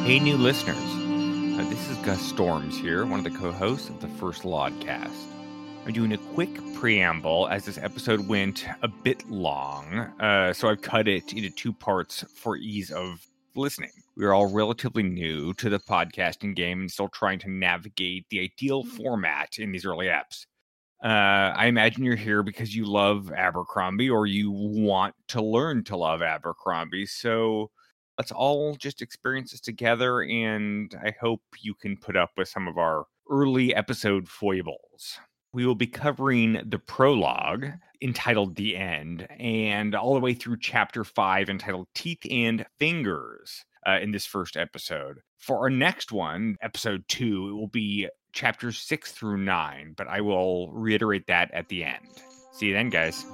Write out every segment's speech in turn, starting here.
Hey, new listeners. This is Gus Storms here, one of the co-hosts of the First Lodcast. I'm doing a quick preamble as this episode went a bit long, so I've cut it into two parts for ease of listening. We're all relatively new to the podcasting game and still trying to navigate the ideal format in these early eps. I imagine you're here because you love Abercrombie or you want to learn to love Abercrombie, so let's all just experience this together, and I hope you can put up with some of our early episode foibles. We will be covering the prologue, entitled The End, and all the way through Chapter 5, entitled Teeth and Fingers, in this first episode. For our next one, Episode 2, it will be Chapters 6 through 9, but I will reiterate that at the end. See you then, guys.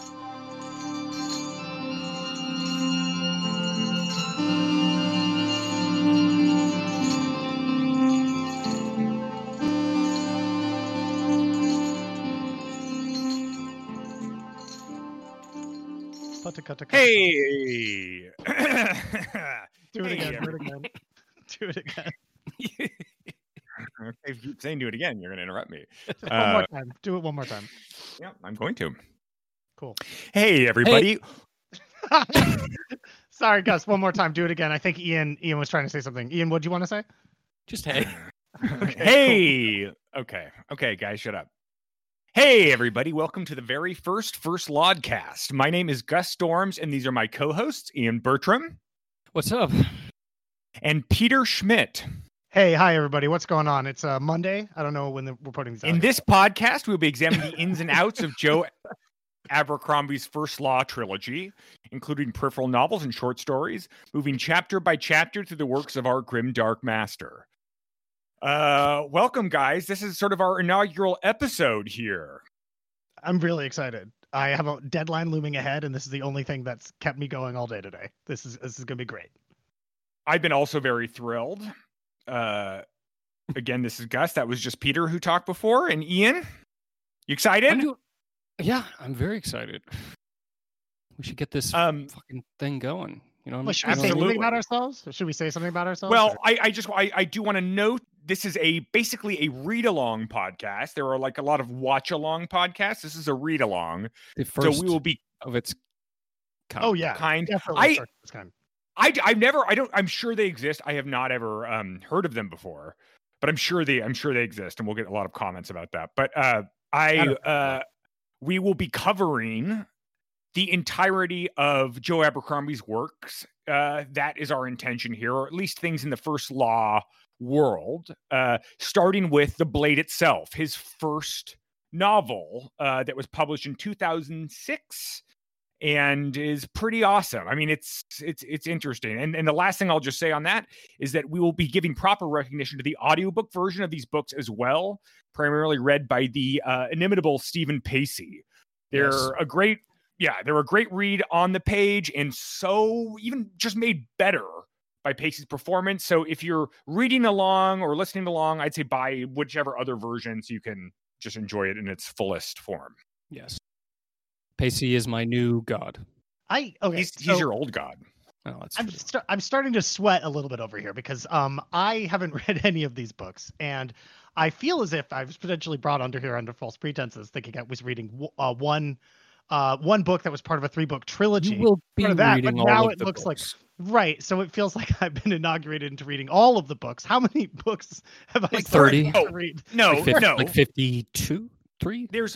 Hey! Do it again. Do it again. If you keep saying do it again, you're going to interrupt me. One more time. Do it one more time. Yeah, I'm going to. Cool. Hey, everybody. Hey. Sorry, Gus. One more time. Do it again. I think Ian was trying to say something. Ian, what do you want to say? Just hey. Okay, hey! Cool. Okay, guys, shut up. Hey, everybody. Welcome to the very First Lodcast. My name is Gus Storms, and these are my co-hosts, Ian Bertram. What's up? And Peter Schmidt. Hey, hi, everybody. What's going on? It's Monday. I don't know when we're putting these out. In this podcast, we'll be examining the ins and outs of Joe Abercrombie's First Law trilogy, including peripheral novels and short stories, moving chapter by chapter through the works of our grim dark master. Welcome, guys. This is sort of our inaugural episode here. I'm really excited. I have a deadline looming ahead, and this is the only thing that's kept me going all day today. This is going to be great. I've been also very thrilled. Again, this is Gus. That was just Peter who talked before. And Ian, you excited? Yeah, I'm very excited. We should get this fucking thing going. You know, should we say something about ourselves? Should we say something about ourselves? Well, I do want to note this is basically a read-along podcast. There are like a lot of watch-along podcasts. This is a read-along. The first so we will be of its kind. Oh yeah, kind. Definitely kind. I'm sure they exist. I have not ever heard of them before, but I'm sure they exist, and we'll get a lot of comments about that. But we will be covering the entirety of Joe Abercrombie's works. That is our intention here, or at least things in the First Law world, starting with The Blade itself, his first novel that was published in 2006 and is pretty awesome. I mean, it's interesting. And the last thing I'll just say on that is that we will be giving proper recognition to the audiobook version of these books as well, primarily read by the inimitable Stephen Pacey. They're a great read on the page, and so even just made better by Pacey's performance. So if you're reading along or listening along, I'd say buy whichever other version so you can just enjoy it in its fullest form. Yes. Pacey is my new god. He's your old god. Oh, that's I'm starting to sweat a little bit over here because I haven't read any of these books, and I feel as if I was potentially brought under false pretenses, thinking I was reading one book that was part of a 3-book trilogy. You will be reading all now of it the looks books. Right. So it feels like I've been inaugurated into reading all of the books. How many books have I 30? To read? No, like 52, 3. There's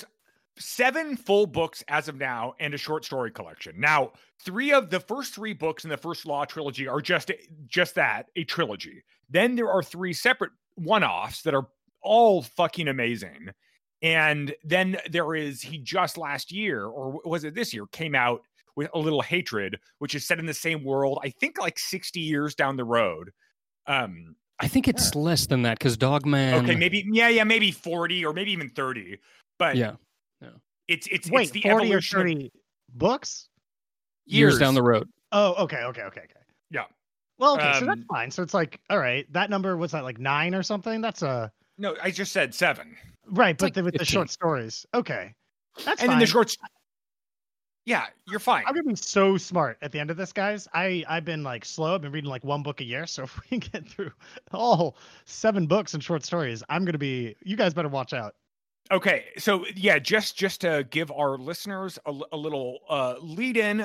7 full books as of now and a short story collection. Now, 3 of the first 3 books in the First Law trilogy are just that, a trilogy. Then there are 3 separate one-offs that are all fucking amazing. And then there is, he just last year, or was it this year, came out with A Little Hatred, which is set in the same world, I think like 60 years down the road. I think it's less than that, because Dogman... Okay, maybe 40 or maybe even 30. But yeah. It's Wait, the 40 evolution or 30 books? Years down the road. Oh, okay. Yeah. Well, okay, so that's fine. So it's like, all right, that number was that like 9 or something? That's a... No, I just said 7. Right, but like with 15. the short stories. Okay. That's and fine. then the short Yeah, you're fine. I'm gonna be so smart at the end of this, guys. I've been like slow. I've been reading like one book a year. So if we can get through all 7 books and short stories, I'm gonna be. You guys better watch out. Okay, so yeah, just to give our listeners a little lead in.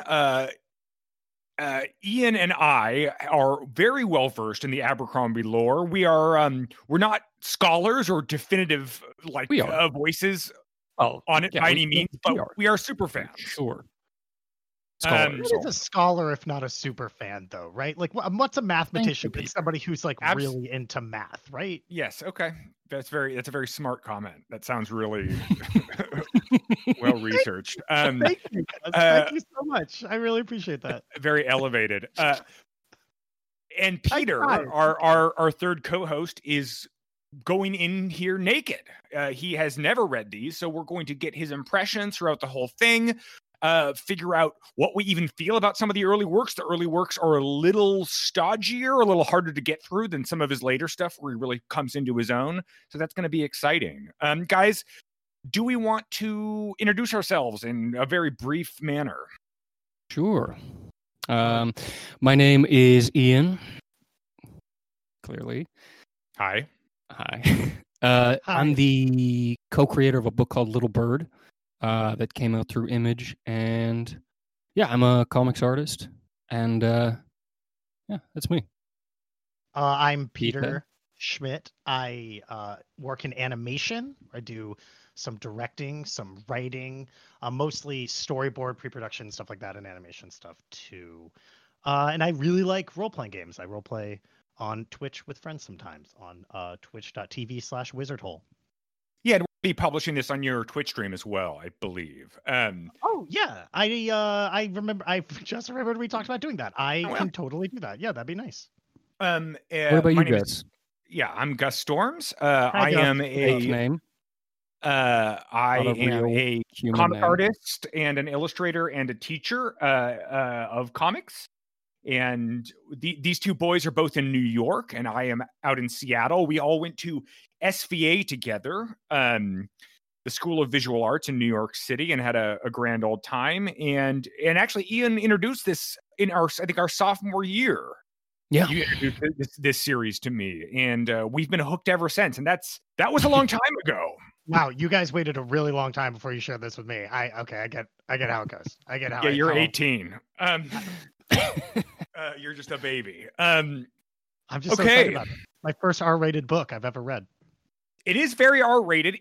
Ian and I are very well versed in the Abercrombie lore. We are we're not scholars or definitive voices on it by any means, but we are super fans. Sure. What is a scholar if not a super fan, though, right? Like, what's a mathematician? It's somebody who's like really into math, right? Yes. Okay. That's a very smart comment. That sounds really well researched. Thank you. Thank you so much. I really appreciate that. Very elevated. And Peter, our third co-host, is going in here naked. He has never read these, so we're going to get his impressions throughout the whole thing. Figure out what we even feel about some of the early works. The early works are a little stodgier, a little harder to get through than some of his later stuff where he really comes into his own. So that's going to be exciting. Guys, do we want to introduce ourselves in a very brief manner? Sure. My name is Ian. Clearly. Hi. I'm the co-creator of a book called Little Bird. That came out through Image, and I'm a comics artist, and that's me. I'm Peter Schmidt. I work in animation. I do some directing, some writing, mostly storyboard, pre-production, stuff like that, and animation stuff too. And I really like role-playing games. I role-play on Twitch with friends sometimes on twitch.tv/wizardhole. Yeah, and we'll be publishing this on your Twitch stream as well, I believe. Oh yeah, I remember. I just remembered we talked about doing that. I can totally do that. Yeah, that'd be nice. What about you, Gus? I'm Gus Storms. Hi, I Gus. am a name. I am a comic artist and an illustrator and a teacher of comics. And these two boys are both in New York, and I am out in Seattle. We all went to SVA together, the School of Visual Arts in New York City, and had a grand old time. And actually, Ian introduced this in our sophomore year. Yeah, you introduced this series to me, and we've been hooked ever since. And that was a long time ago. Wow, you guys waited a really long time before you shared this with me. I get how it goes. I get how. Yeah, you're 18. You're just a baby. I'm just so excited about it. My first R-rated book I've ever read. It is very R-rated.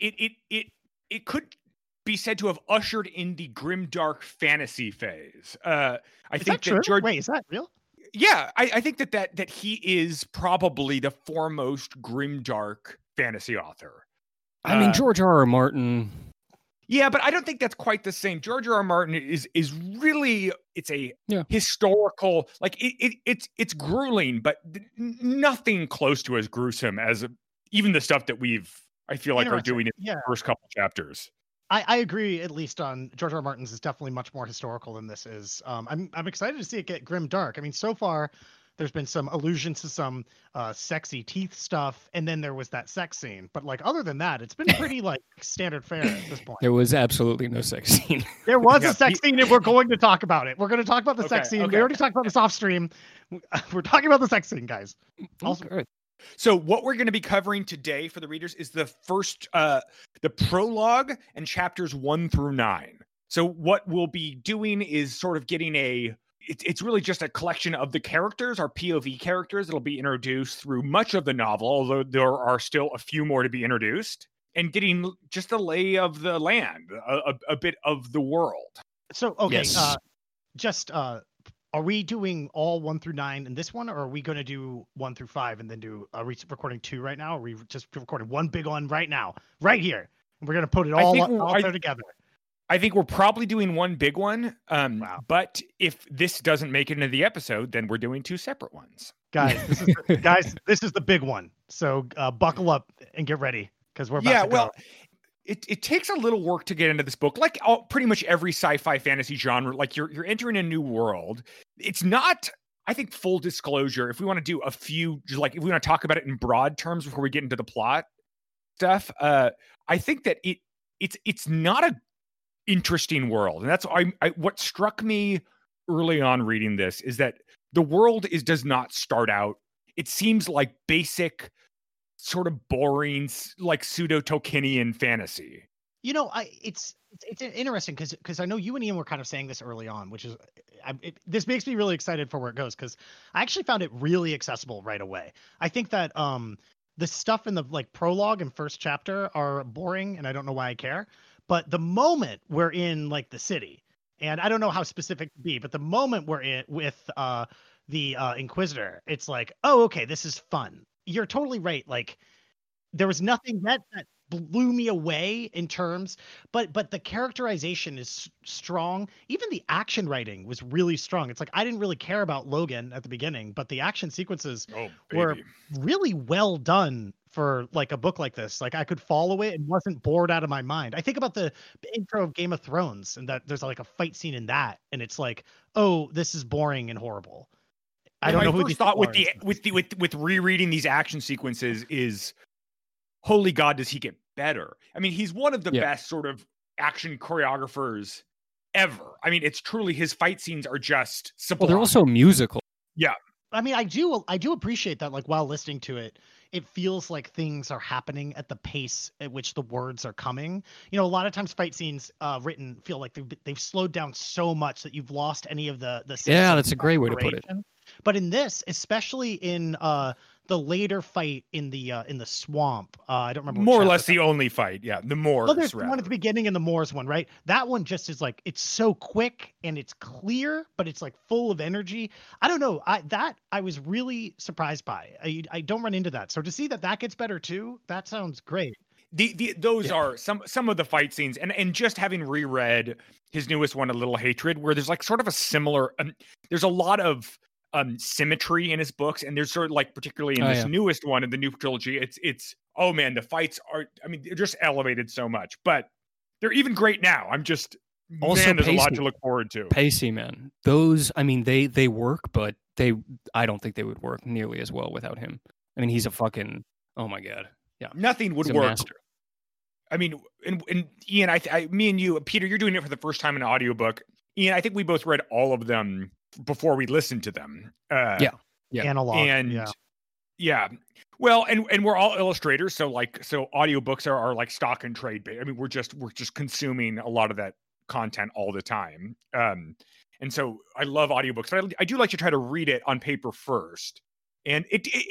It could be said to have ushered in the grimdark fantasy phase. I think that George. Wait, is that real? Yeah, I think that he is probably the foremost grimdark fantasy author. I mean, George R.R. Martin. Yeah, but I don't think that's quite the same. George R.R. Martin is really, it's a historical, like it's grueling, but nothing close to as gruesome as even the stuff that I feel like are doing in the first couple chapters. I agree, at least on George R. R. Martin's is definitely much more historical than this is. I'm excited to see it get grim dark. I mean, so far there's been some allusions to some sexy teeth stuff, and then there was that sex scene. But like other than that, it's been pretty like standard fare at this point. There was absolutely no sex scene. There was a sex scene, and we're going to talk about it. We're going to talk about the sex scene. Okay. We already talked about this off stream. We're talking about the sex scene, guys. Also, okay. So what we're going to be covering today for the readers is the first, the prologue and chapters 1 through 9. So what we'll be doing is sort of getting it's really just a collection of the characters, our POV characters that'll be introduced through much of the novel, although there are still a few more to be introduced, and getting just the lay of the land, a bit of the world. So, okay, yes. Are we doing all 1 through 9 in this one, or are we going to do 1 through 5 and then are we recording 2 right now? Or are we just recording one big one right now, right here? And we're going to put it all there together. I think we're probably doing one big one. Wow. But if this doesn't make it into the episode, then we're doing 2 separate ones. Guys, this is the big one. So buckle up and get ready because we're about to go. It takes a little work to get into this book, like pretty much every sci-fi fantasy genre. Like you're entering a new world. It's not, I think, full disclosure. If we want to do a few, like if we want to talk about it in broad terms before we get into the plot stuff, I think that it's not interesting world. And that's what struck me early on reading this is that the world does not start out. It seems like basic, sort of boring, like pseudo Tolkienian fantasy. You know, it's interesting because I know you and Ian were kind of saying this early on, which is this makes me really excited for where it goes, because I actually found it really accessible right away. I think that the stuff in the like prologue and first chapter are boring, and I don't know why I care. But the moment we're in like the city, and I don't know how specific to be, but the moment we're in with the Inquisitor, it's like, oh, okay, this is fun. You're totally right. Like, there was nothing that blew me away in terms, but the characterization is strong. Even the action writing was really strong. It's like, I didn't really care about Logan at the beginning, but the action sequences were really well done for like a book like this. Like, I could follow it and wasn't bored out of my mind. I think about the intro of Game of Thrones, and that there's like a fight scene in that, and it's like, oh, this is boring and horrible. I don't know who first thought with rereading these action sequences is, holy God, does he get better? I mean, he's one of the best sort of action choreographers ever. I mean, it's truly, his fight scenes are just sublime. Well, they're also musical. Yeah. I mean, I do appreciate that. Like, while listening to it, it feels like things are happening at the pace at which the words are coming. You know, a lot of times fight scenes written feel like they've slowed down so much that you've lost any of the yeah, that's a great way to put it. But in this, especially in the later fight in the swamp, I don't remember. More or less the only fight, yeah. The Moors. Well, there's one at the beginning and the Moors one, right? That one just is like, it's so quick and it's clear, but it's like full of energy. I don't know. I was really surprised by. I don't run into that. So to see that gets better too, that sounds great. Those are some of the fight scenes, and just having reread his newest one, A Little Hatred, where there's like sort of a similar. There's a lot of symmetry in his books, and there's sort of like, particularly in this newest one in the new trilogy, it's oh man, the fights are, I mean, they're just elevated so much, but they're even great now. I'm just also, man, there's a lot to look forward to. Pacey, man, those, I mean, they work, but I don't think they would work nearly as well without him. I mean, he's a fucking, oh my God, yeah, nothing would work. Master. I mean, and Ian, me and you, Peter, you're doing it for the first time in an audiobook. Ian, I think we both read all of them before we listened to them. Yeah. Analog. And yeah. Well, and we're all illustrators, so audiobooks are like stock and trade. I mean, we're just consuming a lot of that content all the time. And so I love audiobooks, but I do like to try to read it on paper first. And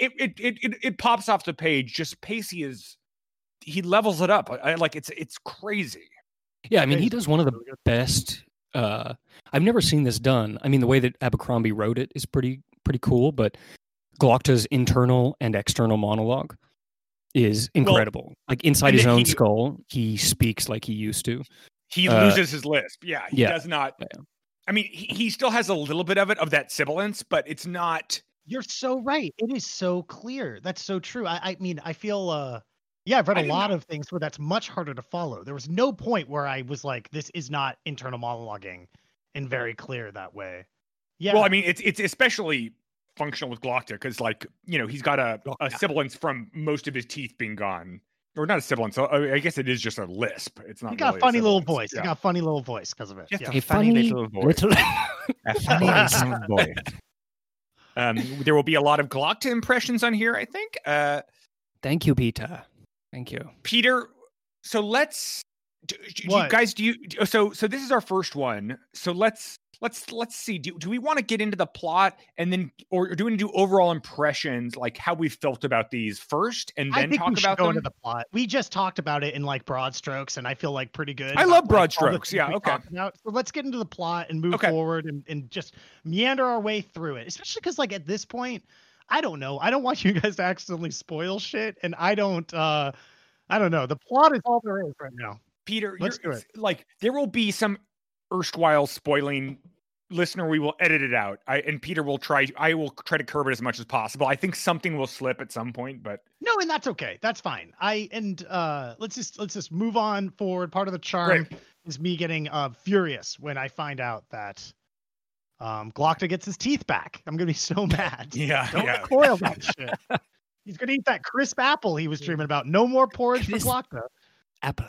it pops off the page. Just Pacey he levels it up. It's crazy. Yeah, I mean, he does one of the best. I've never seen this done. I mean, the way that Abercrombie wrote it is pretty cool, but Glokta's internal and external monologue is incredible. Well, like, inside his own skull, he speaks like he used to. He loses his lisp. Yeah, he does not. Yeah. I mean, he still has a little bit of that sibilance, but it's not. You're so right. It is so clear. That's so true. I mean, I feel. I've read a lot of things where that's much harder to follow. There was no point where I was like, this is not internal monologuing and very clear that way. Yeah. Well, I mean, it's especially functional with Glokta because, like, you know, he's got a sibilance from most of his teeth being gone. Or not a sibilance. So I guess it is just a lisp. It's not. He got really a funny little voice. Yeah. He got a funny little voice because of it. Just a funny little voice. A funny little voice. There will be a lot of Glokta impressions on here, I think. Thank you, Peter. Thank you, Peter. So let's. Do you guys? So this is our first one. So let's see. Do we want to get into the plot and then, or do we want to do overall impressions, like how we felt about these first, and then talk about them? Into the plot. We just talked about it in like broad strokes, and I feel like pretty good. I love broad strokes. Yeah. Okay. So let's get into the plot and move forward and just meander our way through it. Especially because, like, at this point, I don't know. I don't want you guys to accidentally spoil shit, and I don't know. The plot is all there is right now. Peter, like, there will be some erstwhile spoiling. Listener, we will edit it out. I will try to curb it as much as possible. I think something will slip at some point, but no, and that's okay. That's fine. Let's just move on forward. Part of the charm is me getting furious when I find out that Glokta gets his teeth back. I'm gonna be so mad. Don't recoil that shit. He's gonna eat that crisp apple he was dreaming about. No more porridge for Glokta. Apple.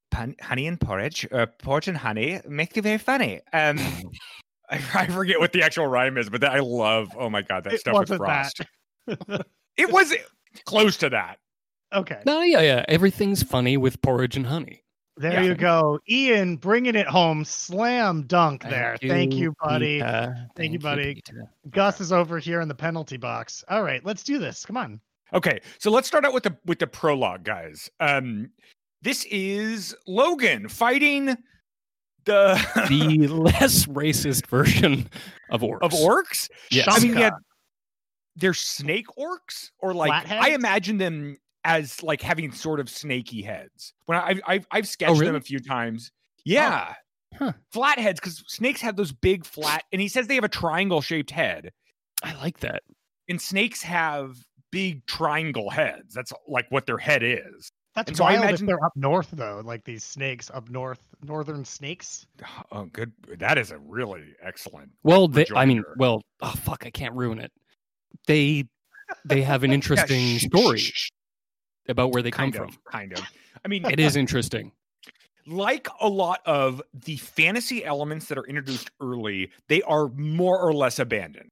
honey and porridge, or porridge and honey make you very funny. I forget what the actual rhyme is, but I love. Oh my god, that stuff with Frost. It was close to that. Okay. No, yeah. Everything's funny with porridge and honey. There you go. Ian bringing it home. Slam dunk there. Thank you, buddy. Thank you, buddy. Peter. Gus is over here in the penalty box. All right, let's do this. Come on. Okay, so let's start out with the prologue, guys. This is Logan fighting the less racist version of orcs. Of orcs? Yes. I mean, yeah, they're snake orcs, or like Flatheads? I imagine them as like having sort of snaky heads. When I've sketched them a few times. Yeah. Flatheads, because snakes have those big flat, and he says they have a triangle shaped head. I like that. And snakes have big triangle heads. That's like what their head is. That's so wild I imagine if they're up north, though, like these snakes up north, northern snakes. Oh, good. That is a really excellent. Well, rejoinder. oh fuck, I can't ruin it. They have an interesting story about where they come from. Kind of. I mean, it is interesting. Like a lot of the fantasy elements that are introduced early, they are more or less abandoned.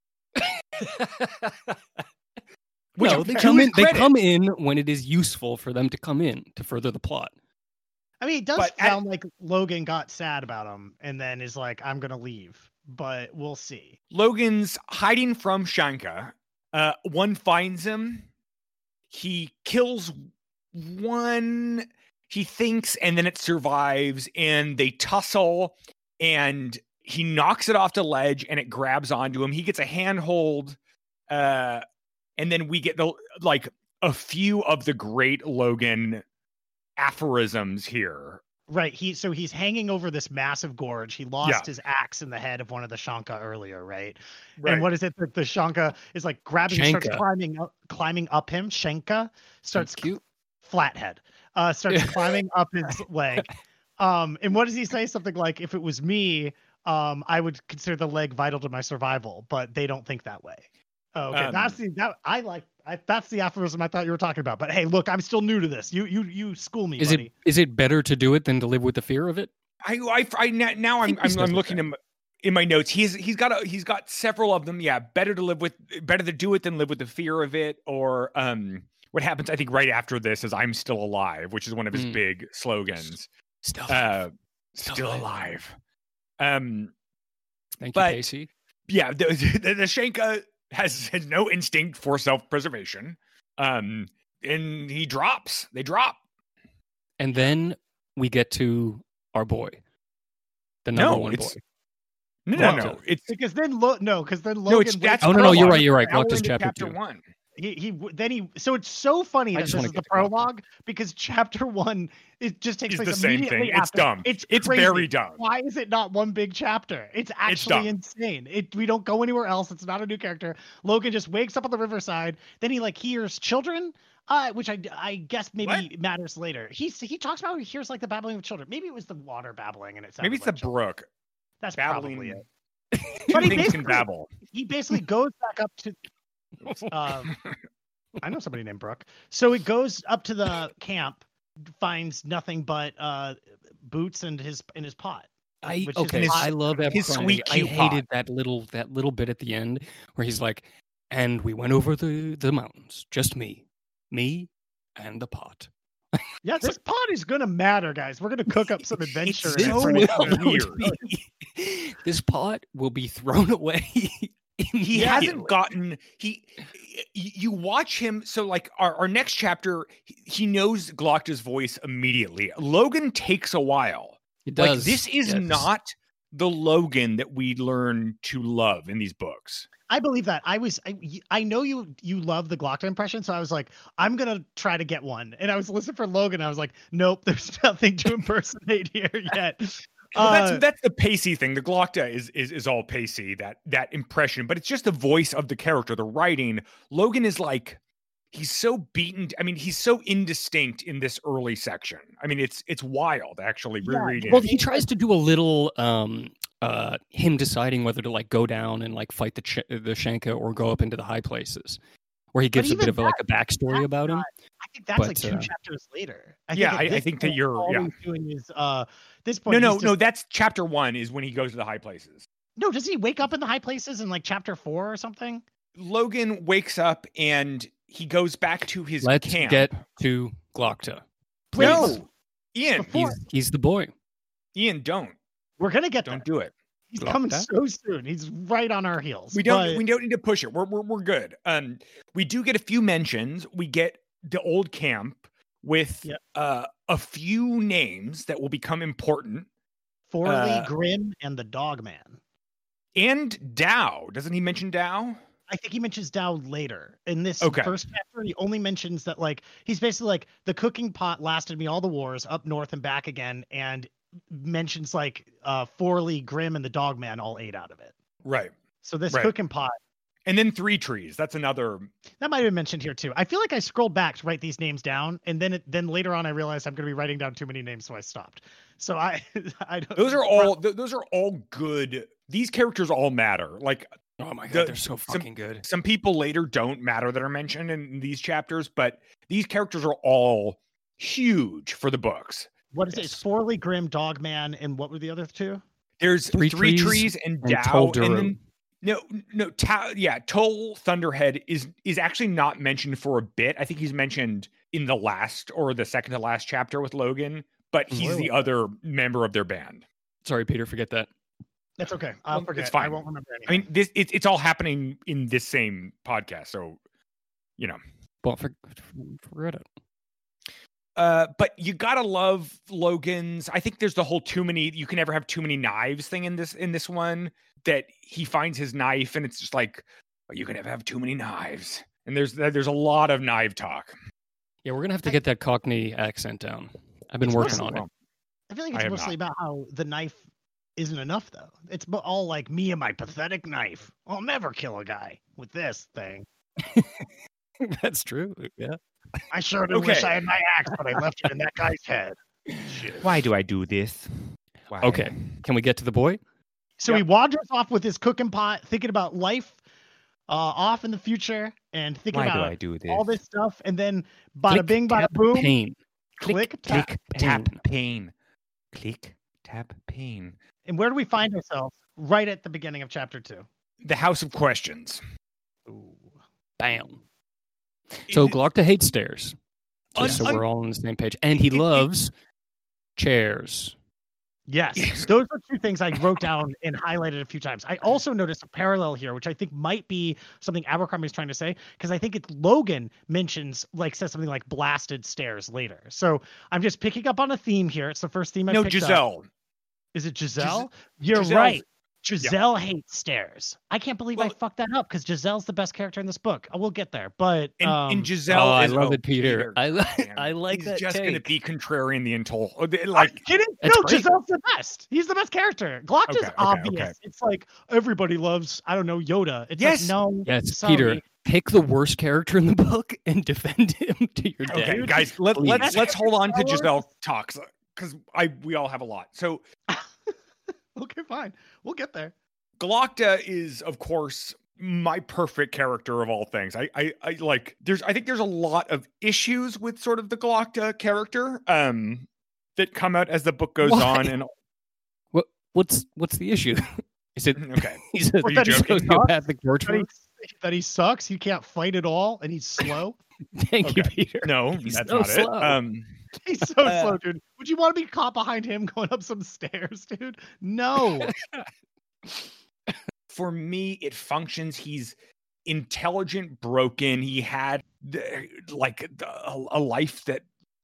No, they come in. They come in when it is useful for them to come in to further the plot. I mean, it does sound like Logan got sad about him and then is like, "I'm gonna leave," but we'll see. Logan's hiding from Shanka. One finds him. He kills one. He thinks, and then it survives, and they tussle, and he knocks it off the ledge, and it grabs onto him. He gets a handhold. And then we get a few of the great Logan aphorisms here. Right. He's hanging over this massive gorge. He lost his axe in the head of one of the Shanka earlier, right? And what is it that the Shanka is like grabbing, starts climbing up him. Shanka starts cute. Flathead starts climbing up his leg. And what does he say? Something like, "If it was me, I would consider the leg vital to my survival," but they don't think that way. Oh, okay, that's the aphorism I thought you were talking about. But hey, look, I'm still new to this. You school me, buddy. Is it better to do it than to live with the fear of it? I'm looking in my notes. He's got several of them. Yeah, better to do it than live with the fear of it. Or what happens? I think right after this is "I'm still alive," which is one of his big slogans. Still alive. Thank you, Casey. Yeah, the Shanka has no instinct for self-preservation, and they drop, and then we get to our boy, the number one boy. No, it's because then Logan. You're right. Glocta's chapter 2. 1. So it's so funny that this is the prologue because chapter 1 it just takes place immediately after. It's dumb. It's very dumb. Why is it not one big chapter? It's actually insane. We don't go anywhere else. It's not a new character. Logan just wakes up on the riverside. Then he hears children, which I guess maybe matters later. He talks about he hears the babbling of children. Maybe it was the water babbling and it sounded maybe it's the brook. That's babbling. Probably it. Two things can babble. He basically goes back up to. I know somebody named Brooke. So it goes up to the camp, finds nothing but boots and his pot. I love that. His sweet I hated that little bit at the end where he's like, "And we went over the mountains, just me and the pot." Yeah, this pot is gonna matter, guys. We're gonna cook up some adventure. This pot will be thrown away. He hasn't gotten you watch him. So our next chapter, he knows Glocta's voice immediately. Logan takes a while. It does. This is not the Logan that we learn to love in these books. I believe that. I know you love the Glocta impression, so I was like, I'm gonna try to get one. And I was listening for Logan. I was like, nope, there's nothing to impersonate here yet. Well, that's the Pacey thing. The Glocta is all Pacey, that impression, but it's just the voice of the character, the writing. Logan is he's so beaten. I mean, he's so indistinct in this early section. I mean, it's wild actually rereading. Well, he tries to do a little him deciding whether to go down and fight the Shanka or go up into the high places, where he gives a bit even of like a backstory about him. I think that's like But, 2 chapters later. I think that all you're. he's doing is this point. No. That's chapter 1 is when he goes to the high places. No, does he wake up in the high places in like chapter 4 or something? Logan wakes up and he goes back to his Let's camp. get to Glokta. No, Ian. He's the boy. Ian, don't. We're gonna get Don't there. do it. He's coming so soon. He's right on our heels. We don't need to push it. We're good. We do get a few mentions. We get the old camp with a few names that will become important. Forley, Grimm, and the Dogman. And Dow. Doesn't he mention Dow? I think he mentions Dow later. In this first chapter, he only mentions that like he's basically like the cooking pot lasted me all the wars up north and back again, and mentions like Forley, Grimm, and the Dogman all ate out of it. Right. So this cooking pot. And then 3 trees. That's another. That might have been mentioned here too. I feel like I scrolled back to write these names down, and then later on I realized I'm going to be writing down too many names, so I stopped. So I don't. Those are all good. These characters all matter. Like, oh my god, they're so fucking good. Some people later don't matter that are mentioned in these chapters, but these characters are all huge for the books. What is it? It's Forley, Grimm, Dogman, and what were the other 2? There's 3 trees and Dow, and then Tull Thunderhead is actually not mentioned for a bit. I think he's mentioned in the last or the second to last chapter with Logan, but he's the other member of their band. Sorry, Peter, forget that. That's okay. I'll forget. It's fine. I won't remember anything. I mean, it's all happening in this same podcast, so you know. Well, forget it. But you gotta love Logan's. I think there's the whole you can never have too many knives thing in this one. That he finds his knife and it's just like, well, you can never have too many knives. And there's a lot of knife talk. Yeah, we're gonna have to get that Cockney accent down. I've been working on it. I feel like it's mostly about how the knife isn't enough, though. It's all like me and my pathetic knife. I'll never kill a guy with this thing. That's true. Yeah. I sure do wish I had my axe, but I left it in that guy's head. Shit. Why do I do this? Why? Okay. Can we get to the boy? So he wanders off with his cooking pot, thinking about life off in the future and thinking about all this stuff. And then bada bing, bada boom. Pain. Click, tap, pain. Click, tap, pain. And where do we find ourselves? Right at the beginning of chapter 2. The House of Questions. Ooh. Bam. So Glokta hates stairs. So we're all on the same page. And he loves chairs. Yes. Those are 2 things I wrote down and highlighted a few times. I also noticed a parallel here, which I think might be something Abercrombie is trying to say, because I think Logan says something like blasted stairs later. So I'm just picking up on a theme here. It's the first theme I picked Giselle. up. Is it Giselle? You're Giselle's right. Giselle hates stairs. I can't believe I fucked that up because Giselle's the best character in this book. We'll get there, but and Giselle, I love it, Peter. I like he's that. Just going to be contrarian the entire. Like, kidding? No, Giselle's the best. He's the best character. Glokta's obvious. Okay. It's like everybody loves. I don't know, Yoda. It's like no. Yes, Peter. Pick the worst character in the book and defend him to your death. Okay, guys, let's hold on to Giselle talks because we all have a lot. So. Okay, fine. We'll get there. Glokta is, of course, my perfect character of all things. I think there's a lot of issues with sort of the Glokta character that come out as the book goes on. And what's the issue? Is it okay? He's a sociopathic torturer. That he sucks. He can't fight at all, and he's slow. Thank you, Peter. No, that's not slow. it. He's so slow, dude. Would you want to be caught behind him going up some stairs, dude? No. For me, it functions. He's intelligent, broken. He had a life that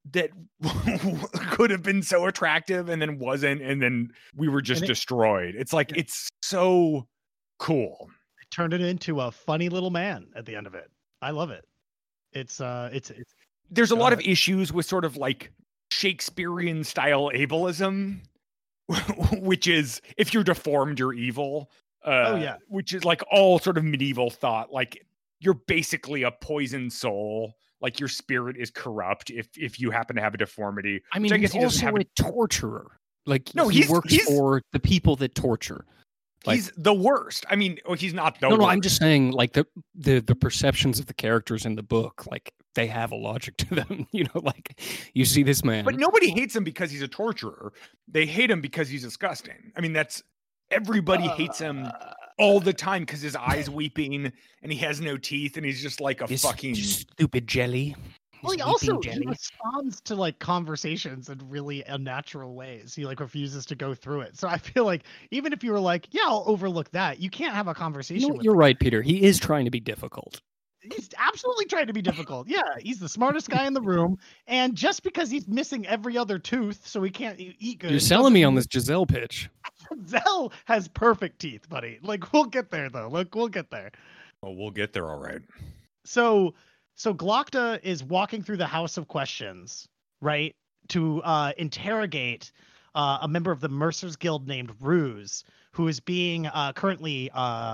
could have been so attractive and then wasn't, and then we were just destroyed. It's like it's so cool. It turned it into a funny little man at the end of it. I love it. It's there's a lot of issues with sort of like Shakespearean style ableism, which is if you're deformed, you're evil. Which is like all sort of medieval thought. Like you're basically a poisoned soul. Like your spirit is corrupt if you happen to have a deformity. I mean, he's also a torturer. Like no, he works for the people that torture. Like, he's the worst. I mean, he's not the no, worst. I'm just saying, like the perceptions of the characters in the book, like they have a logic to them. Like you see this man, But nobody hates him because he's a torturer. They hate him because he's disgusting. I mean, everybody hates him all the time because his eyes weeping and he has no teeth and he's just like a fucking stupid jelly. Well, he responds to like conversations in really unnatural ways. He like refuses to go through it. So I feel like even if you were like, yeah, I'll overlook that, you can't have a conversation. You're right, Peter. He is trying to be difficult. He's absolutely trying to be difficult. Yeah, he's the smartest guy in the room, and just because he's missing every other tooth, so he can't eat good. You're selling me on this Giselle pitch. Giselle has perfect teeth, buddy. Like we'll get there though. Look, we'll get there. Oh, we'll get there, all right. So Glokta is walking through the House of Questions, right, to interrogate a member of the Mercer's Guild named Ruse, who is being currently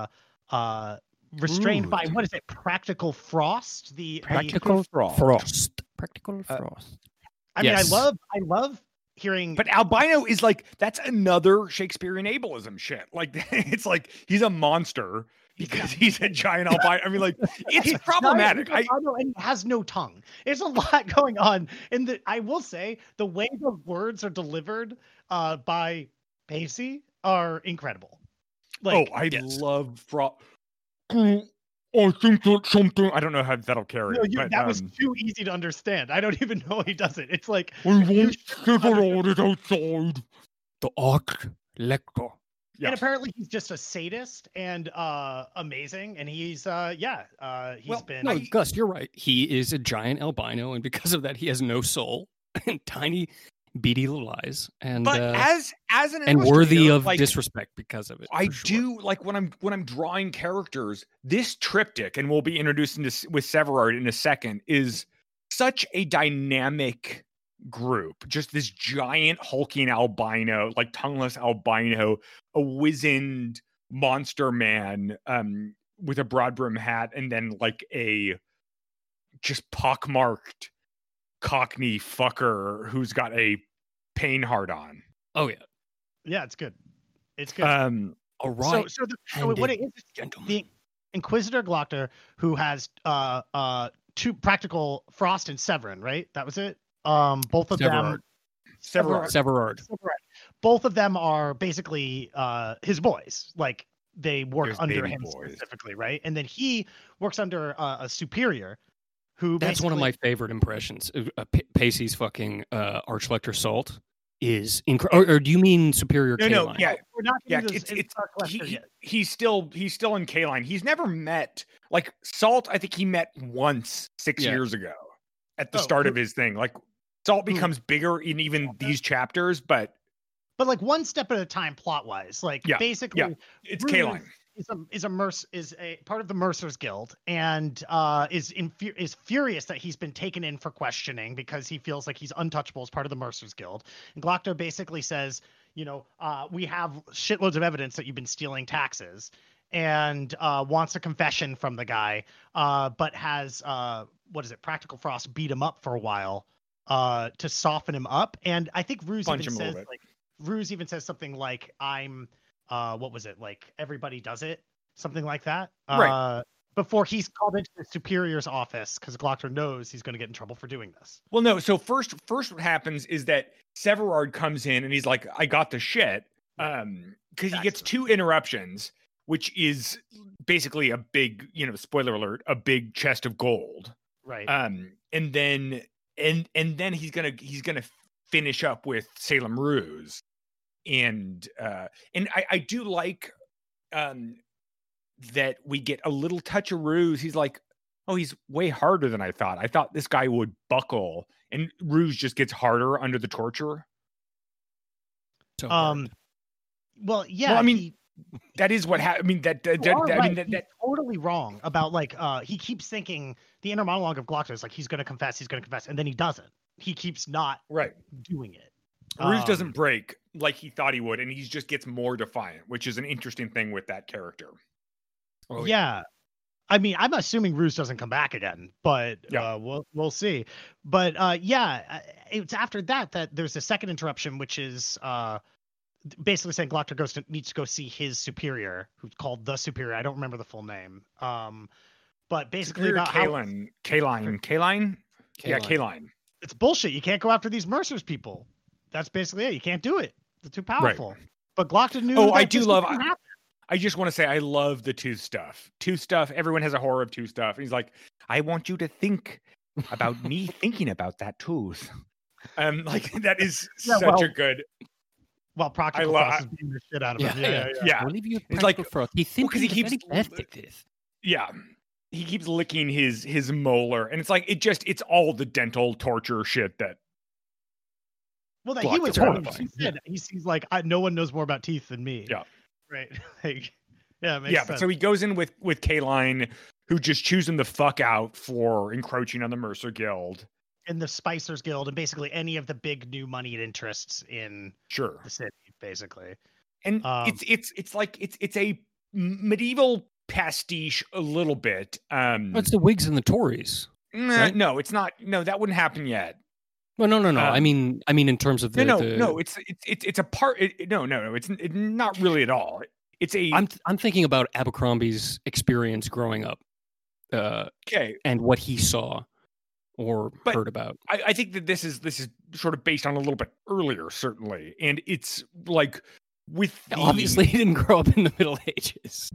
restrained by, what is it, Practical Frost? Practical Frost. Practical Frost. I mean, I love hearing. But albino is like, that's another Shakespearean ableism shit. Like, it's like he's a monster because he's a giant albino. I mean, like, it's problematic. And he has no tongue. There's a lot going on. And I will say, the way the words are delivered by Pacey are incredible. Like, love Frost. I think that's something. I don't know how that'll carry. No, that was too easy to understand. I don't even know he does it. It's like we won't separate it outside. The Arc Lector. Yeah. And apparently he's just a sadist and amazing. And he's been. Gus, you're right. He is a giant albino, and because of that, he has no soul and tiny, beady little eyes. And but as an and worthy of disrespect because of it. I do like when I'm drawing characters. This triptych, and we'll be introduced with Severard in a second, is such a dynamic group. Just this giant hulking albino, like tongueless albino, a wizened monster man with a broad brim hat, and then like a just pockmarked Cockney fucker who's got a pain heart on. Oh yeah, it's good. It's good. All right. So what it is, the Inquisitor Glokta, who has two Practical Frost and Severin, right? That was it. Both of them. Severard. Both of them are basically his boys. Like they work under him specifically, right? And then he works under a superior. That's one of my favorite impressions. Pacey's fucking Archlector Salt is incredible. Or do you mean Superior K-Line? No, yeah, we're not. He's still in K-Line. He's never met like Salt. I think he met once 6 years ago at the start of his thing. Like Salt becomes bigger in even these chapters, but like one step at a time, plot wise. Like basically, it's K-Line. Is a part of the Mercer's Guild and is furious that he's been taken in for questioning because he feels like he's untouchable as part of the Mercer's Guild. And Glokta basically says, we have shitloads of evidence that you've been stealing taxes, and wants a confession from the guy, but has Practical Frost beat him up for a while to soften him up. And I think Ruse even says something like, I'm like everybody does it, something like that, right, before he's called into the superior's office because Glokta knows he's going to get in trouble for doing this. Well, no, so first what happens is that Severard comes in and he's like, I got the shit, because he gets two interruptions, which is basically a big, spoiler alert, a big chest of gold, right? And then he's gonna finish up with Salem Ruse. And I do like that we get a little touch of Ruse. He's like, oh, he's way harder than I thought. I thought this guy would buckle, and Ruse just gets harder under the torture. So well, yeah. Well, I mean, that is what happened. I mean, that totally wrong about like he keeps thinking the inner monologue of Glokta is like he's going to confess, and then he doesn't. He keeps not doing it. Ruse doesn't break like he thought he would, and he just gets more defiant, which is an interesting thing with that character. Oh, yeah. I mean, I'm assuming Ruse doesn't come back again, but we'll see. But it's after that there's a second interruption, which is basically saying Glocta needs to go see his superior, who's called the Superior. I don't remember the full name. But basically Superior about Kaline. Yeah, Kaline. It's bullshit. You can't go after these Mercers people. That's basically it. You can't do it. They're too powerful. Right. But Glocta knew. Oh, I do love. I just want to say I love the Tooth stuff. Tooth stuff. Everyone has a horror of Tooth stuff. And he's like, I want you to think about me thinking about that tooth. Like that is such a good. Well, Practical Frost is beating the shit out of him. Yeah. It's like Frost. He thinks he keeps this. Yeah. He keeps licking his molar, and it's like it's all the dental torture shit that. Well, that he was horrifying. He's like, no one knows more about teeth than me. Yeah. Right. Like, yeah. It makes sense. But so he goes in with Kaline, who just chews him the fuck out for encroaching on the Mercer Guild. And the Spicers Guild, and basically any of the big new moneyed interests in the city, basically. And it's like it's a medieval pastiche a little bit. It's the Whigs and the Tories. Right? No, it's not. No, that wouldn't happen yet. Well, no. I mean, in terms of no. It's a part. No. It's not really at all. It's a. I'm thinking about Abercrombie's experience growing up. And what he saw or heard about. I think that this is sort of based on a little bit earlier, certainly, and it's like obviously he didn't grow up in the Middle Ages.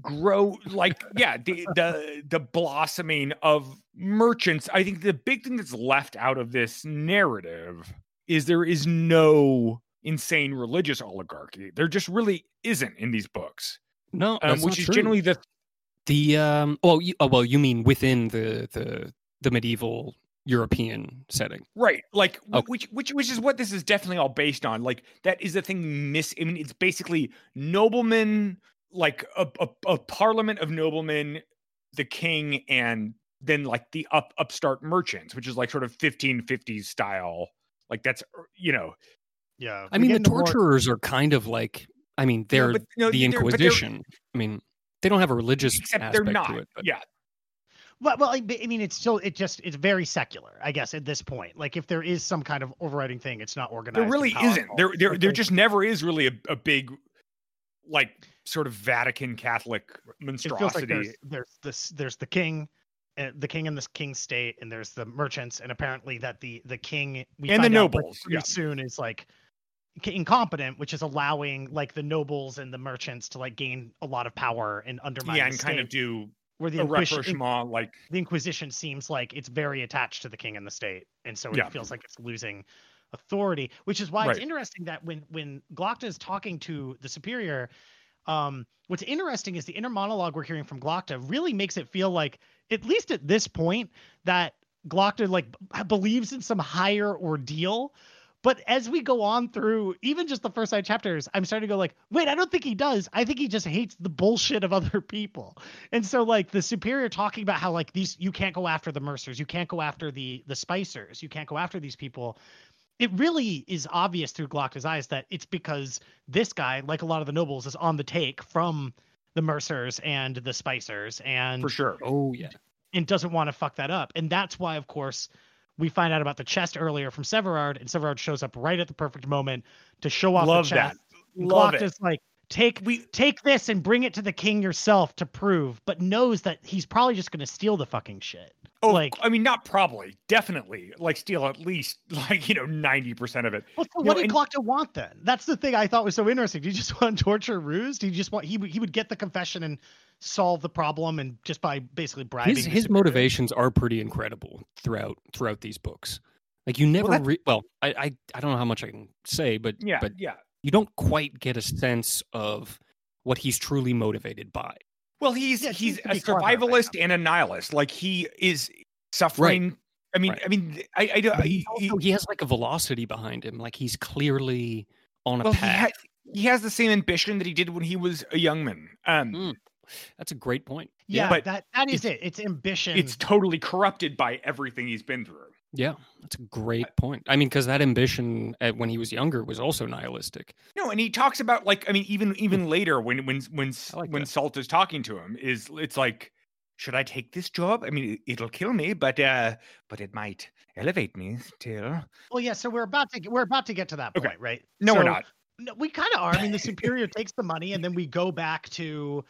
The blossoming of merchants. I think the big thing that's left out of this narrative is there is no insane religious oligarchy. There just really isn't in these books. No, which is generally you mean within the medieval European setting, right? Like which is what this is definitely all based on. Like that is the thing. I mean, it's basically noblemen, like a parliament of noblemen, the king, and then like the upstart merchants, which is like sort of 1550s style. Like that's Yeah. I mean, the torturers are kind of like. I mean, they're the Inquisition. I mean, they don't have a religious aspect they're not. to it. But. Yeah. Well, I mean, it's very secular, I guess, at this point. Like, if there is some kind of overriding thing, it's not organized. There really isn't. There just never is really a big, like, sort of Vatican Catholic monstrosity. It feels like there's the king and the king's state, and there's the merchants, and apparently that the king and the nobles pretty soon is like incompetent, which is allowing like the nobles and the merchants to like gain a lot of power and undermine the state. Kind of do. Where the Inquisition seems like it's very attached to the king and the state, and so it feels like it's losing authority. Which is why it's interesting that when Glocta is talking to the superior, what's interesting is the inner monologue we're hearing from Glocta really makes it feel like, at least at this point, that Glocta like believes in some higher ordeal. But as we go on through even just the first 9 chapters, I'm starting to go like, wait, I don't think he does. I think he just hates the bullshit of other people. And so like the superior talking about how like you can't go after the Mercers, you can't go after the Spicers, you can't go after these people. It really is obvious through Glocta's eyes that it's because this guy, like a lot of the nobles, is on the take from the Mercers and the Spicers, and for sure. Oh yeah. And doesn't want to fuck that up. And that's why, of course, we find out about the chest earlier from Severard, and Severard shows up right at the perfect moment to show off the chest. Glocta's like, take this and bring it to the king yourself to prove, but knows that he's probably just going to steal the fucking shit. Oh, like, I mean, not probably, definitely, like steal at least like 90% of it. Well, so what did Glocta want then? That's the thing I thought was so interesting. Do you just want to torture Ruse? Do you just want he would get the confession and solve the problem, and just by basically bribing his motivations are pretty incredible throughout these books. Like you never I don't know how much I can say, but you don't quite get a sense of what he's truly motivated by. Well, he's a survivalist and a nihilist. Like he is suffering. Right. I mean, he has like a velocity behind him. Like he's clearly on a path. He has the same ambition that he did when he was a young man. That's a great point. Yeah, but that is it. It's ambition. It's totally corrupted by everything he's been through. Yeah, that's a great point. I mean, because that ambition when he was younger was also nihilistic. No, and he talks about like, I mean, even later when Salt is talking to him, it's like, should I take this job? I mean, it'll kill me, but it might elevate me still. Well, yeah. So we're about to get to that point, right? No, we're not. No, we kind of are. I mean, the Superior takes the money, and then we go back to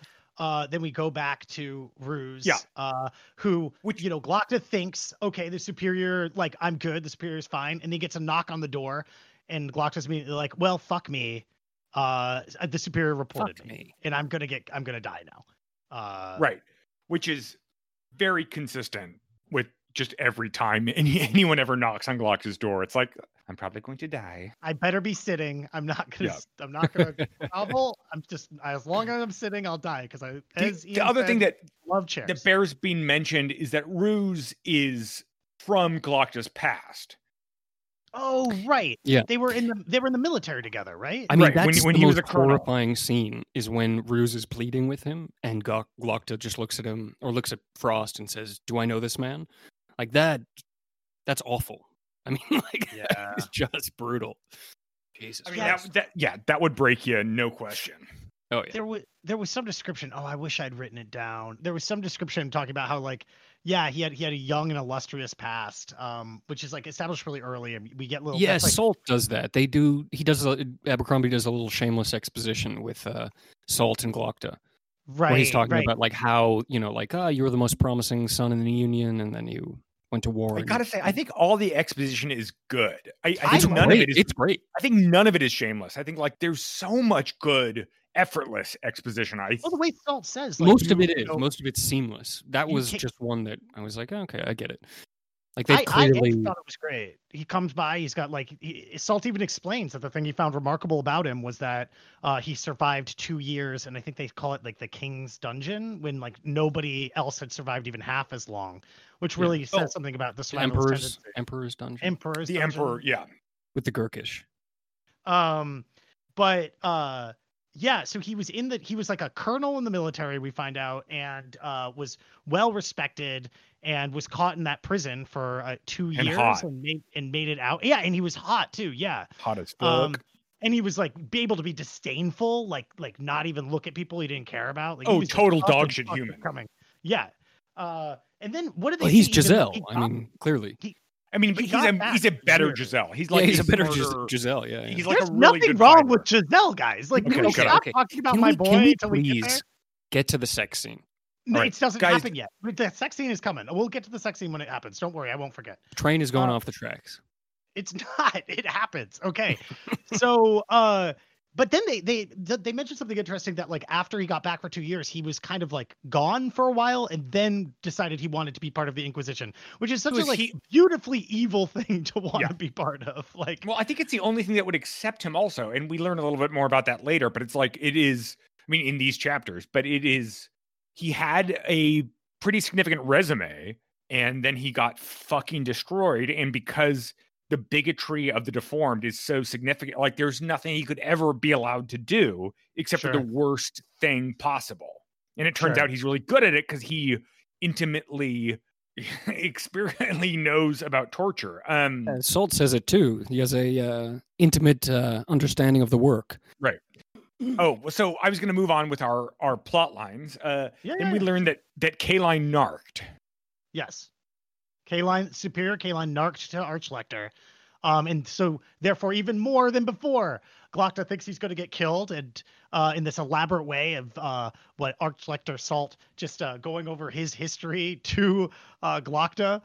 Ruse, who, Glocta thinks, okay, the Superior, like, I'm good, the Superior's fine, and he gets a knock on the door, and Glocta's immediately like, well, fuck me, the Superior reported me, and I'm gonna die now. Right, which is very consistent with just every time anyone ever knocks on Glocta's door. It's like, I'm probably going to die. I better be sitting. I'm not gonna grovel. As long as I'm sitting, I'll die, because the other thing that love chairs that bears being mentioned is that Ruse is from Glocta's past. Oh, right. Yeah. They were in the military together, right? I mean, right. that's when the he was most a colonel. horrifying scene is when Ruse is pleading with him, and Glocta just looks at him, or looks at Frost and says, "Do I know this man?" Like that. That's awful. I mean, like, it's just brutal. Jesus. I mean, that would break you, no question. Oh yeah. There was some description. Oh, I wish I'd written it down. There was some description talking about how, like, he had a young and illustrious past, which is like established really early, and we get little. Yeah, Salt does that. Abercrombie does a little shameless exposition with Salt and Glocta. Right. Where he's talking about like how, you were the most promising son in the Union, and then you went to war. I gotta say, I think all the exposition is good. I think none of it is. It's great. I think none of it is shameless. I think, like, there's so much good, effortless exposition. Well, the way Salt says, like, most of it is. Most of it's seamless. That was just one that I was like, okay, I get it. Like, they clearly. I thought it was great. He comes by. He's got, like, Salt even explains that the thing he found remarkable about him was that he survived 2 years, and I think they call it, like, the King's Dungeon, when, like, nobody else had survived even half as long, which really says something about the survivalist Emperor's Dungeon. The Emperor, yeah, with the Gurkish. So he was like a colonel in the military, we find out, and was well respected, and was caught in that prison for 2 years and made it out. Yeah, and he was hot too. Yeah, hot as fuck. And he was, like, be able to be disdainful, like not even look at people he didn't care about. Like, total dog shit human. Coming. Yeah. And then what did they? Well, he's Giselle. I mean, clearly. He's a better Giselle. He's like he's a better Giselle. Yeah. He's like There's a really nothing good wrong fighter. with Giselle, guys. Like, okay, stop talking about my boy. Can we please get to the sex scene? No, right, it doesn't happen yet. The sex scene is coming. We'll get to the sex scene when it happens. Don't worry, I won't forget. The train is going off the tracks. It's not. It happens. Okay. So, but then they mentioned something interesting, that, like, after he got back for 2 years, he was kind of, like, gone for a while, and then decided he wanted to be part of the Inquisition, which is such a beautifully evil thing to want to be part of. Like, well, I think it's the only thing that would accept him also, and we learn a little bit more about that later. But it's like, it is. I mean, in these chapters, but it is. He had a pretty significant resume, and then he got fucking destroyed, and because the bigotry of the Deformed is so significant, like, there's nothing he could ever be allowed to do except for the worst thing possible. And it turns out he's really good at it, because he intimately, experientially knows about torture. Salt says it too. He has a intimate understanding of the work. Right. Oh, so I was going to move on with our plot lines. We learned that Kaline narked. Yes. Superior Kaline narked to Archlector. And so, therefore, even more than before, Glocta thinks he's going to get killed, and in this elaborate way of what Archlector Salt just going over his history to Glocta.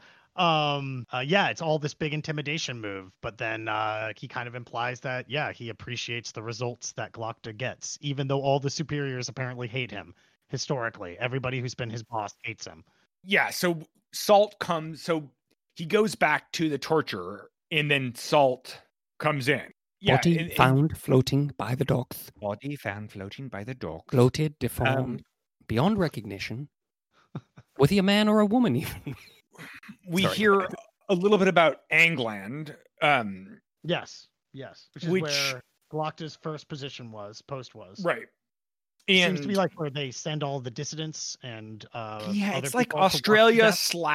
It's all this big intimidation move, but then he kind of implies that, he appreciates the results that Glocta gets, even though all the superiors apparently hate him. Historically, everybody who's been his boss hates him. Yeah, so Salt comes, so he goes back to the torture, and then Salt comes in. Body found floating by the docks. Body found floating by the docks. Floated, deformed, beyond recognition. Was he a man or a woman even? We hear a little bit about Angland. Yes. Which is where Glocta's first post was. Right. And seems to be like where they send all the dissidents and it's like Australia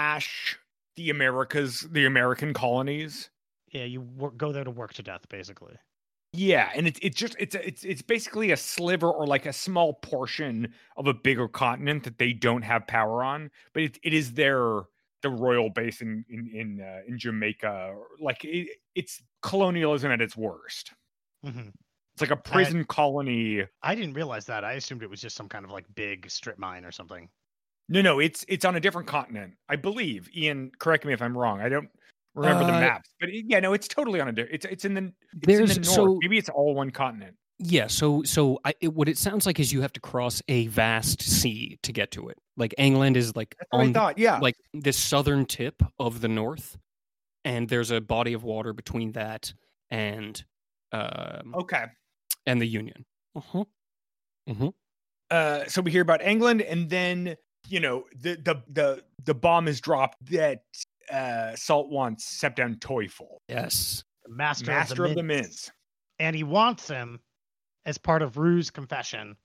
/ the Americas, the American colonies. Yeah, you go there to work to death, basically. Yeah, and it's basically a sliver, or like a small portion of a bigger continent that they don't have power on, but it is the royal base in Jamaica. Like, it's colonialism at its worst. Mm-hmm. It's like a prison colony. I didn't realize that. I assumed it was just some kind of like big strip mine or something. No, it's on a different continent, I believe. Ian, correct me if I'm wrong. I don't remember the maps, but it's totally on a different. It's in the north. So, maybe it's all one continent. Yeah. So what it sounds like is you have to cross a vast sea to get to it. Like England is like like the southern tip of the north, and there's a body of water between that and and the Union. So we hear about England, and then the bomb is dropped that Salt wants Septon Teufel. Yes, the master of the mints, and he wants him as part of Rue's confession,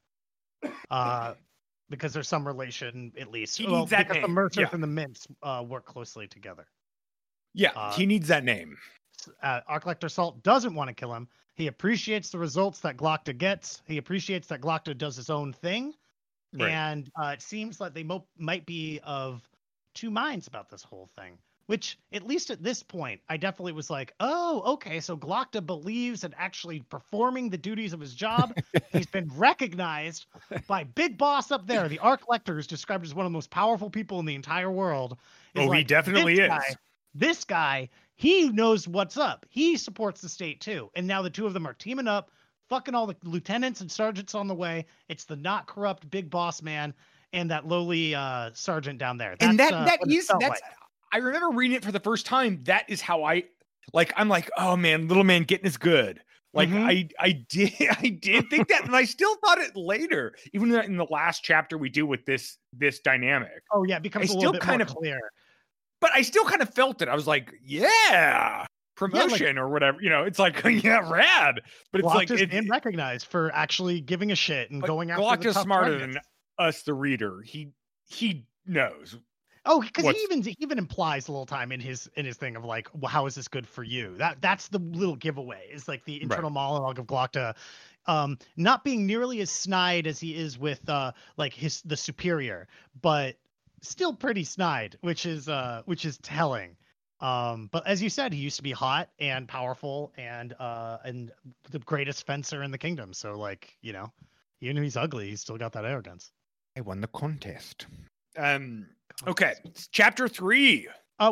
because there's some relation at least. He needs that name. The Mercers and the mints work closely together. Yeah, he needs that name. Archlector Salt doesn't want to kill him. He appreciates the results that Glokta gets. He appreciates that Glokta does his own thing. Right. And it seems like they might be of two minds about this whole thing, which, at least at this point, I definitely was like, oh, okay, so Glokta believes in actually performing the duties of his job. He's been recognized by Big Boss up there. The Archlector is described as one of the most powerful people in the entire world. He definitely is. This guy, he knows what's up. He supports the state too. And now the two of them are teaming up, fucking all the lieutenants and sergeants on the way. It's the not corrupt Big Boss man and that lowly sergeant down there. That's I remember reading it for the first time. That is how I'm like, oh man, little man getting is good. Like I did think that, and I still thought it later, even in the last chapter we do with this dynamic. Oh yeah, it becomes a little bit more clear. But I still kind of felt it. I was like, yeah, promotion or whatever. It's like, yeah, rad. But it's like it's recognized for actually giving a shit and going after the tough smarter targets. than us, the reader. He knows. Oh, because he even implies a little time in his thing of like, well, how is this good for you? That's the little giveaway. Is like the internal monologue of Glokta, not being nearly as snide as he is with the superior, but still pretty snide, which is telling. But as you said, he used to be hot and powerful and the greatest fencer in the kingdom. So like, even though he's ugly, he's still got that arrogance. I won the contest. Okay, chapter 3.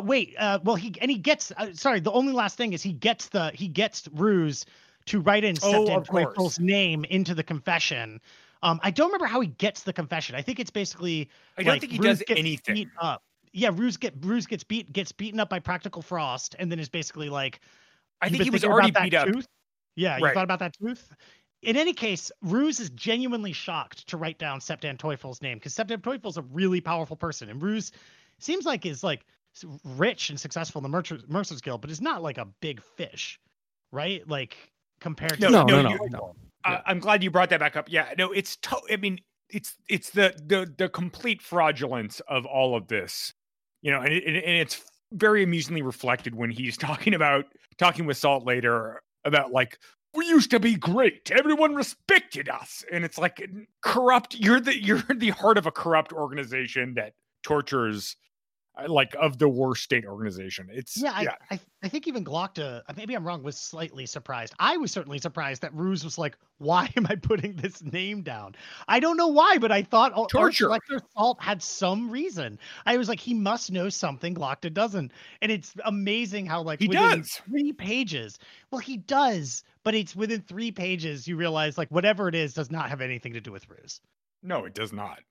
He gets the only last thing is he gets Ruse to write in Septon Teufel's name into the confession. I don't remember how he gets the confession. I think it's basically I don't think he does anything. Beat up. Yeah, Ruse gets beaten up by Practical Frost, and then is basically like, I think he was already beat up. Tooth. Yeah, you thought about that tooth. In any case, Ruse is genuinely shocked to write down Septon Teufel's name because Septon Teufel's a really powerful person, and Ruse seems like is like rich and successful in the Mercer's Guild, but is not like a big fish, right? Like compared to no. I'm glad you brought that back up. Yeah, no, it's it's the complete fraudulence of all of this, and it's very amusingly reflected when he's talking with Salt later about like, we used to be great. Everyone respected us. And it's like corrupt. You're the heart of a corrupt organization that tortures like of the worst state organization. I think even Glokta, maybe I'm wrong, was slightly surprised. I was certainly surprised that Ruse was like, why am I putting this name down? I don't know why, but I thought Archlector Salt had some reason. I was like, he must know something Glokta doesn't. And it's amazing how like he within does 3 pages. Well, he does, but it's within 3 pages you realize like whatever it is does not have anything to do with Ruse. No, it does not.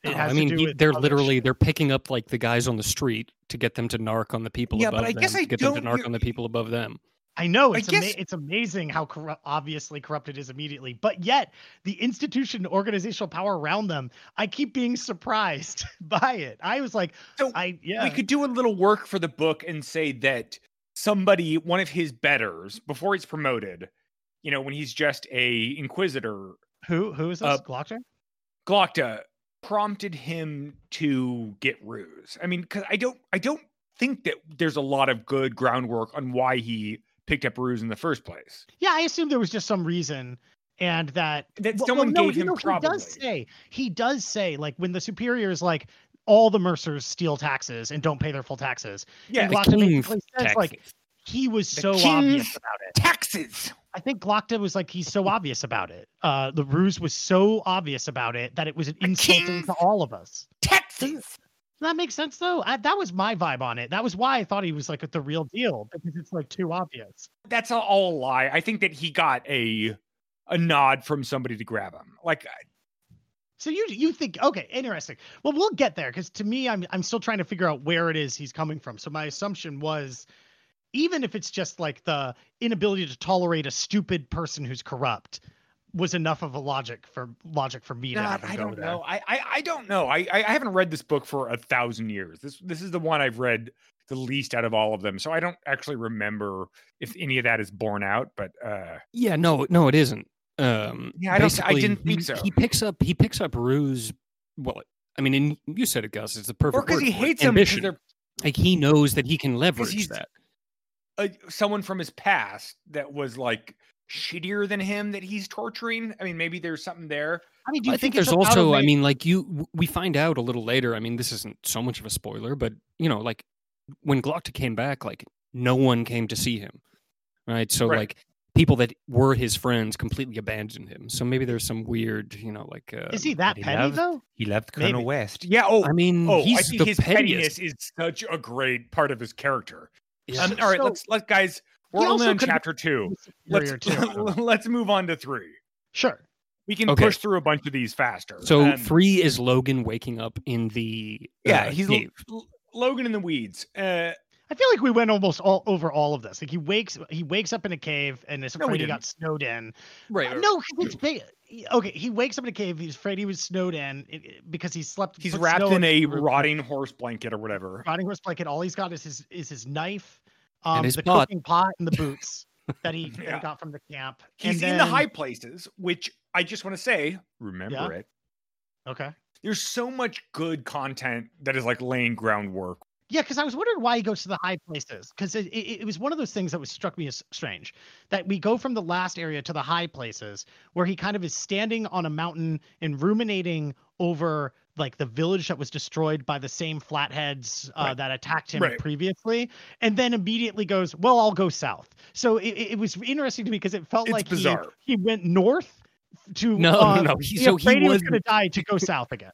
They're picking up like the guys on the street to get them to narc on the people above them. Get them to narc on the people above them. I know it's amazing how obviously corrupt it is immediately, but yet the institution, organizational power around them, I keep being surprised by it. I was like, we could do a little work for the book and say that somebody, one of his betters, before he's promoted, when he's just a inquisitor. Who is this? Glokta prompted him to get Ruse. I mean, because I don't think that there's a lot of good groundwork on why he picked up Ruse in the first place. Yeah, I assume there was just some reason, and that someone gave him probably. He does say like when the superior is like, all the Mercers steal taxes and don't pay their full taxes. Yeah, and Glokta basically says like he was so obvious about it. Taxes. I think Glokta was like, he's so obvious about it. The ruse was so obvious about it that it was insulting to all of us. Texas. Does that make sense though? That was my vibe on it. That was why I thought he was like the real deal, because it's like too obvious. That's all a lie. I think that he got a nod from somebody to grab him. Like, so you think, okay, interesting. Well, we'll get there, because to me, I'm still trying to figure out where it is he's coming from. So my assumption was, even if it's just like the inability to tolerate a stupid person who's corrupt, was enough of a logic for me to have him I go don't there. know. I don't know. I haven't read this book for 1,000 years. This is the one I've read the least out of all of them. So I don't actually remember if any of that is borne out. But yeah, no, it isn't. I didn't think so. He picks up Ruse. Well, I mean, and you said it, Gus. It's the perfect. Or because he hates him. Ambition. Like he knows that he can leverage that. Someone from his past that was like shittier than him that he's torturing. I mean, maybe there's something there. I mean, do you I think there's also, I mean, like we find out a little later. I mean, this isn't so much of a spoiler, but you know, like when Glokta came back, like no one came to see him, right? So like people that were his friends completely abandoned him. So maybe there's some weird, you know, like is he that petty though? He left Colonel West. Yeah. I mean, I think his pettiness is such a great part of his character. Yeah. All right, let's guys. We're only on chapter 2. Let's move on to 3. Sure. We can push through a bunch of these faster. So 3 is Logan waking up in the he's cave. Logan in the weeds. I feel like we went almost over all of this. Like he wakes up in a cave and is afraid he got snowed in. Right. No, it's big. Okay, he wakes up in a cave. He's afraid he was snowed in because he slept. He's wrapped in a rotting horse blanket or whatever. Rotting horse blanket. All he's got is his knife, his cooking pot, and the boots that he got from the camp. He's in the high places, which I just want to say, remember it. Okay. There's so much good content that is like laying groundwork. Yeah, because I was wondering why he goes to the high places. Because it was one of those things that struck me as strange, that we go from the last area to the high places, where he kind of is standing on a mountain and ruminating over like the village that was destroyed by the same flatheads that attacked him previously, and then immediately goes, well, I'll go south. So it was interesting to me because it felt like he went north to no. He was going to die to go south again.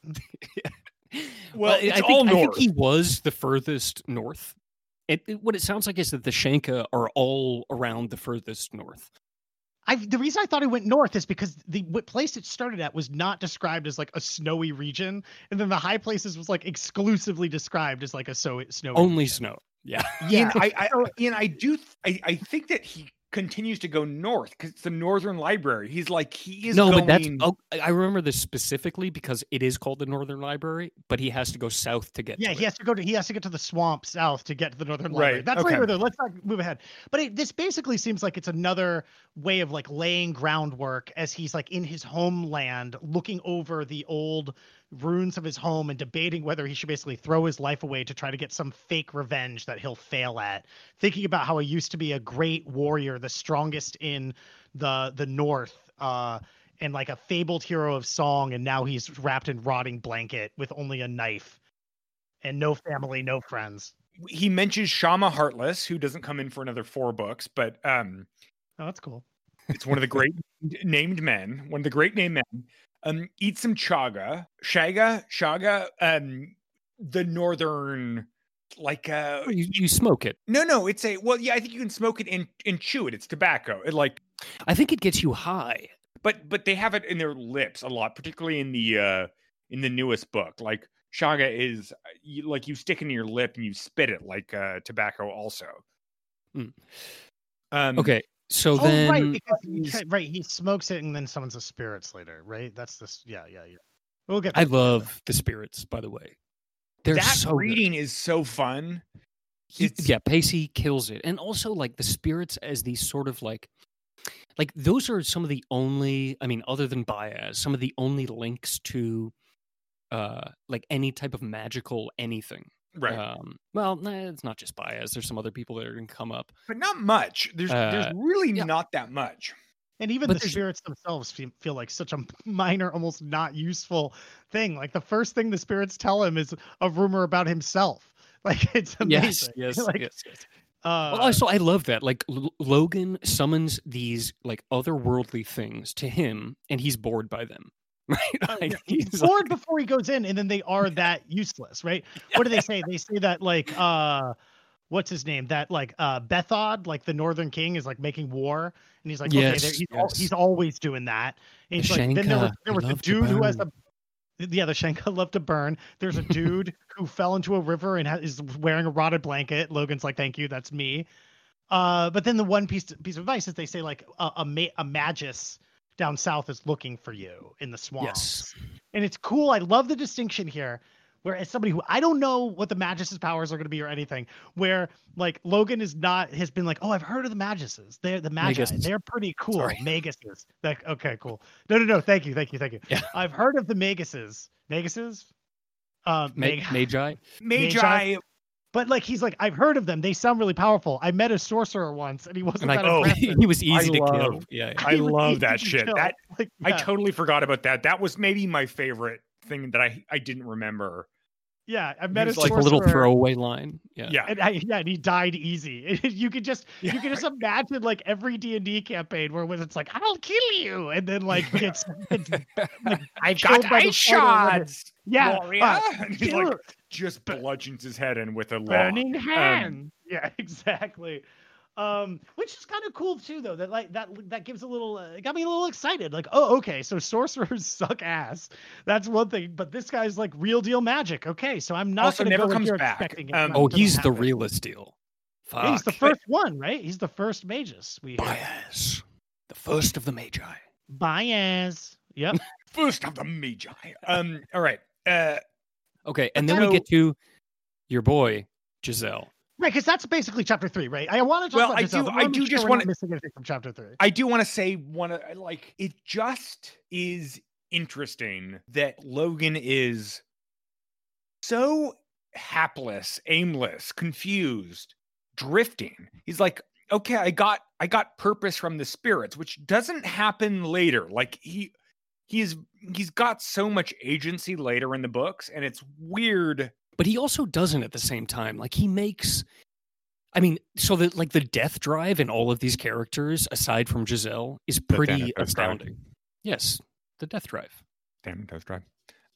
Well, I think he was the furthest north. What it sounds like is that the Shanka are all around the furthest north. The reason I thought he went north is because the place it started at was not described as like a snowy region, and then the high places was like exclusively described as like a snowy. Only snow. Yeah. Yeah. I think that he continues to go north because it's the Northern Library. He's like, but that's I remember this specifically because it is called the Northern Library, but he has to go south to get to it. he has to get to the swamp south to get to the Northern Library. That's later though. Let's not move ahead. But this basically seems like it's another way of like laying groundwork as he's like in his homeland looking over the old ruins of his home and debating whether he should basically throw his life away to try to get some fake revenge that he'll fail at, thinking about how he used to be a great warrior, the strongest in the north, and like a fabled hero of song, and now he's wrapped in rotting blanket with only a knife and no family, no friends. He mentions Shama Heartless, who doesn't come in for another 4 books, but oh, that's cool. It's one of the great named men, eat some chaga, the northern, like you smoke it. No, it's I think you can smoke it and chew it. It's tobacco. I think it gets you high. But they have it in their lips a lot, particularly in the newest book. Like chaga is like you stick it in your lip and you spit it like tobacco also. Okay. So then, he smokes it and then summons the spirits later, right? That's this. Yeah. We'll get. I love the spirits, by the way. They're reading is so fun. Pacey kills it, and also like the spirits as these sort of like those are some of the only. I mean, other than Baez, some of the only links to, like any type of magical anything. Right. It's not just Baez. There's some other people that are going to come up, but not much. There's really not that much. And even the spirits themselves feel like such a minor, almost not useful thing. Like the first thing the spirits tell him is a rumor about himself. Like it's amazing. Yes. Also, I love that. Like Logan summons these like otherworldly things to him, and he's bored by them. Right? Like, he's bored before he goes in, and then they are that useless, right? What do they say? They say that like what's his name? That like Bethod, like the Northern King, is like making war, and he's like, he's always doing that. And he's like, then there was a dude who has the Shenka love to burn. There's a dude who fell into a river and is wearing a rotted blanket. Logan's like, thank you, that's me. But then the one piece of advice is they say like a magus down south is looking for you in the swamps. Yes. And it's cool. I love the distinction here, where as somebody who I don't know what the Magus's powers are going to be or anything, where like Logan has been like, oh, I've heard of the Magus's. They're the Magi. They're pretty cool. Maguses. Okay, cool. No. Thank you. Yeah. I've heard of the Maguses. Maguses? Magi. But like he's like, I've heard of them. They sound really powerful. I met a sorcerer once, and he wasn't that impressive. He was easy to kill. Yeah. I love that shit. I totally forgot about that. That was maybe my favorite thing that I didn't remember. Yeah, I met a like a little throwaway line. Yeah, and he died easy. You could just imagine like every D&D campaign where it's like, I'll kill you, and then like gets like, I got ice shots. Yeah, and he like just bludgeons his head in with a burning hand. Yeah, exactly. Which is kind of cool too, though. That gives a little, it got me a little excited. Like, oh, okay, so sorcerers suck ass. That's one thing, but this guy's like real deal magic. Okay, so I'm not going to go comes here back. Expecting it. He's the realest deal. Yeah, he's the first one, right? He's the first magus. Baez, the first of the Magi. Baez. Yep. First of the Magi. All right. Okay, and then we get to your boy Giselle. Right, because that's basically chapter 3, right? I want to talk about Giselle. I do just want to miss anything from chapter 3. I do want to say it just is interesting that Logan is so hapless, aimless, confused, drifting. He's like, okay, I got purpose from the spirits, which doesn't happen later. Like he's got so much agency later in the books, and it's weird. But he also doesn't at the same time. Like he makes, I mean, so that like the death drive in all of these characters, aside from Giselle, is pretty astounding. Yes, the death drive. Damn death drive.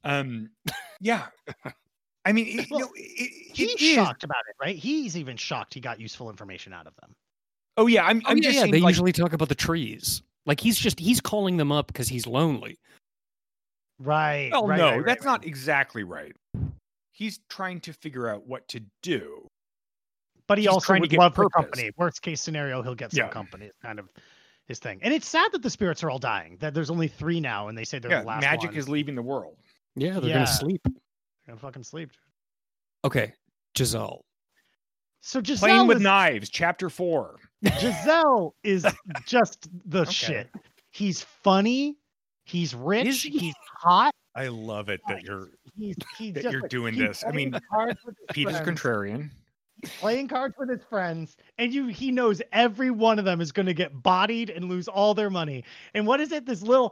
Yeah. I mean, he's shocked about it, right? He's even shocked he got useful information out of them. Oh yeah, I'm just saying, they usually talk about the trees. Like he's calling them up because he's lonely. Right. Well, no, that's not exactly right. He's trying to figure out what to do. But he also would love for company. Worst case scenario, he'll get some company. It's kind of his thing. And it's sad that the spirits are all dying. That there's only 3 now, and they say they're the last magic one. is leaving the world. Yeah, they're going to sleep. They're going to fucking sleep. Okay, Giselle. So Giselle Playing with knives, chapter 4. Giselle is just the shit. He's funny. He's rich. He's hot. I love it that you're you're doing this. I mean, Peter's contrarian. He's playing cards with his friends, and he knows every one of them is going to get bodied and lose all their money. And what is it? This little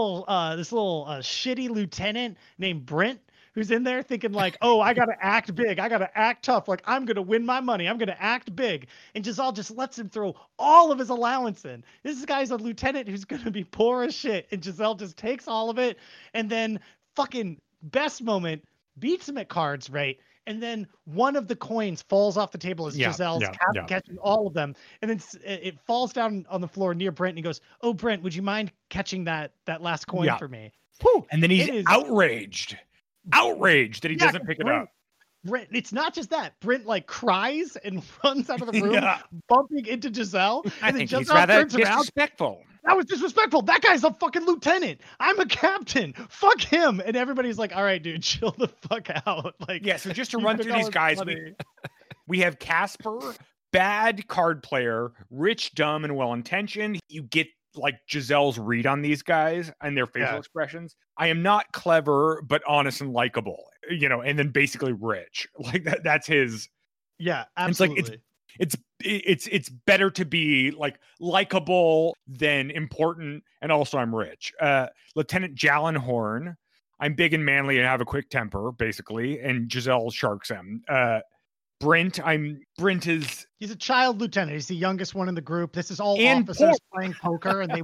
shitty lieutenant named Brent, who's in there thinking like, oh, I got to act big. I got to act tough. Like, I'm going to win my money. I'm going to act big. And Giselle just lets him throw all of his allowance in. This guy's a lieutenant who's going to be poor as shit. And Giselle just takes all of it. And then fucking best moment, beats him at cards, right? And then one of the coins falls off the table as Giselle's catching all of them. And then it falls down on the floor near Brent. And he goes, oh, Brent, would you mind catching that last coin for me? Whew. And then he's outraged that he doesn't pick it up. Brent, it's not just that. Brent like cries and runs out of the room, bumping into Giselle. I think he's rather disrespectful. That was disrespectful. That guy's a fucking lieutenant. I'm a captain. Fuck him. And everybody's like, all right, dude, chill the fuck out. Like, yeah. So just to run through these guys, we have Casper, bad card player, rich, dumb, and well-intentioned. You get like Giselle's read on these guys and their facial expressions. I am not clever, but honest and likable, and then basically rich. Like that's his. Yeah, absolutely. It's better to be like likable than important. And also I'm rich. Lieutenant Jallenhorn. I'm big and manly and have a quick temper, basically. And Giselle sharks him. Brent is He's a child lieutenant. He's the youngest one in the group. This is all And officers playing poker, and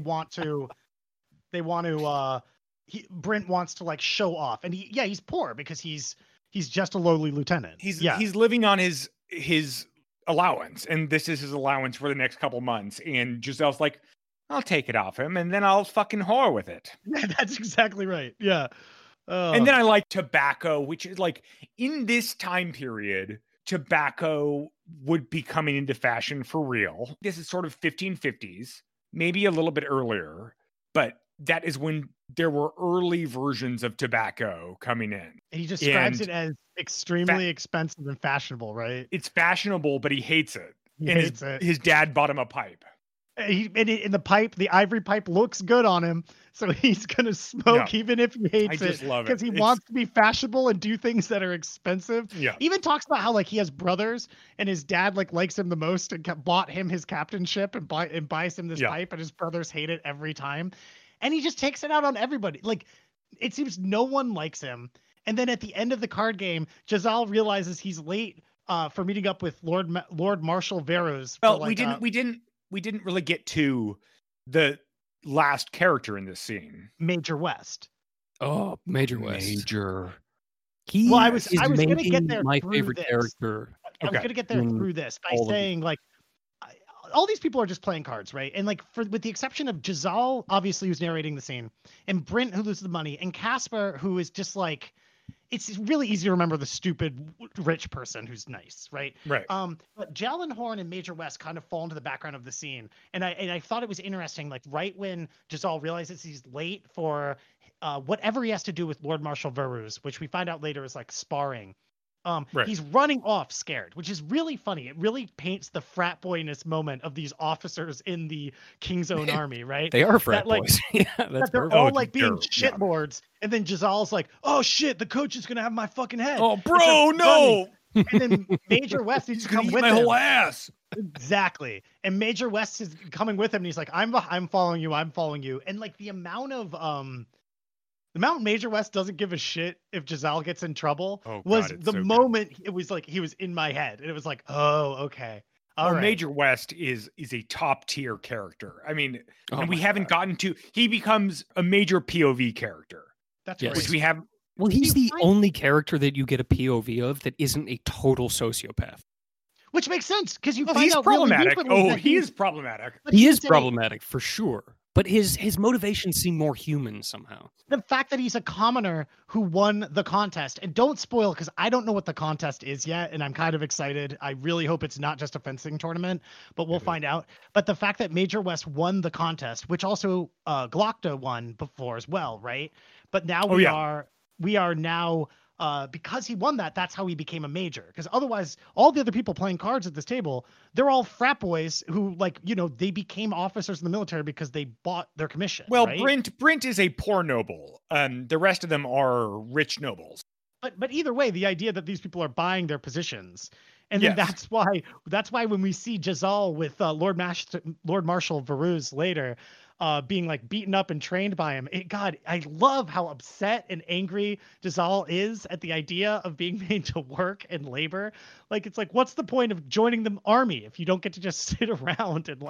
Brent wants to like show off, and he's poor because he's just a lowly lieutenant. He's living on his allowance, and this is his allowance for the next couple months. And Giselle's like, I'll take it off him, and then I'll fucking whore with it. Yeah, that's exactly right. Yeah. And then I like tobacco, which is like in this time period, tobacco would be coming into fashion for real. This is sort of 1550s, maybe a little bit earlier, but that is when there were early versions of tobacco coming in. And he describes it as extremely expensive and fashionable, right? It's fashionable, but he hates it. He hates it. His dad bought him a pipe. In the pipe, the ivory pipe looks good on him, so he's gonna smoke even if he hates it. I just love it because he wants to be fashionable and do things that are expensive. Yeah. Even talks about how like he has brothers and his dad like likes him the most and bought him his captainship and buys him this pipe, and his brothers hate it every time, and he just takes it out on everybody. Like it seems no one likes him, and then at the end of the card game, Jezal realizes he's late for meeting up with Lord Marshal Verus. Well, we didn't really get to the last character in this scene. Major West. Oh, Major West. I was going to get there. My favorite character. I was going to get there through this by saying like, all these people are just playing cards, right? And like, with the exception of Jezal, obviously, who's narrating the scene, and Brent, who loses the money, and Casper, who is just like, it's really easy to remember the stupid rich person who's nice, right? Right. But Gjallarhorn and Major West kind of fall into the background of the scene, and I thought it was interesting. Like right when Jezal realizes he's late for whatever he has to do with Lord Marshal Verus, which we find out later is like sparring. He's running off scared, which is really funny. It really paints the frat boyness moment of these officers in the King's Own army, right? They are frat boys. Yeah, that's they're all like being shitlords, and then Jezal's like, "Oh shit, the coach is gonna have my fucking head." Oh, bro, no! And then Major West needs to come with my him. whole ass. Exactly. And Major West is coming with him, and he's like, "I'm following you. I'm following you." And like the amount Major West doesn't give a shit if Jezal gets in trouble was the moment it was like he was in my head, and it was like, oh, okay. All right. Major West is a top tier character. I mean, and we haven't gotten to. He becomes a major POV character. That's right. Which we have. Well, he's the only character that you get a POV of that isn't a total sociopath. Which makes sense because you find he's out problematic. Really he is problematic. He is problematic for sure. But his motivations seem more human somehow. The fact that he's a commoner who won the contest, and don't spoil because I don't know what the contest is yet, and I'm kind of excited. I really hope it's not just a fencing tournament, but we'll find out. But the fact that Major West won the contest, which also Glokta won before as well, right? But now we are now because he won that's how he became a major. Because otherwise, all the other people playing cards at this table, they're all frat boys who, like, you know, they became officers in the military because they bought their commission. Well, right? Brent is a poor noble. The rest of them are rich nobles. But either way, the idea that these people are buying their positions, and then that's why when we see Jezal with Lord Marshal Verus later, being like beaten up and trained by him. I love how upset and angry Jezal is at the idea of being made to work and labor. Like, it's like, what's the point of joining the army if you don't get to just sit around and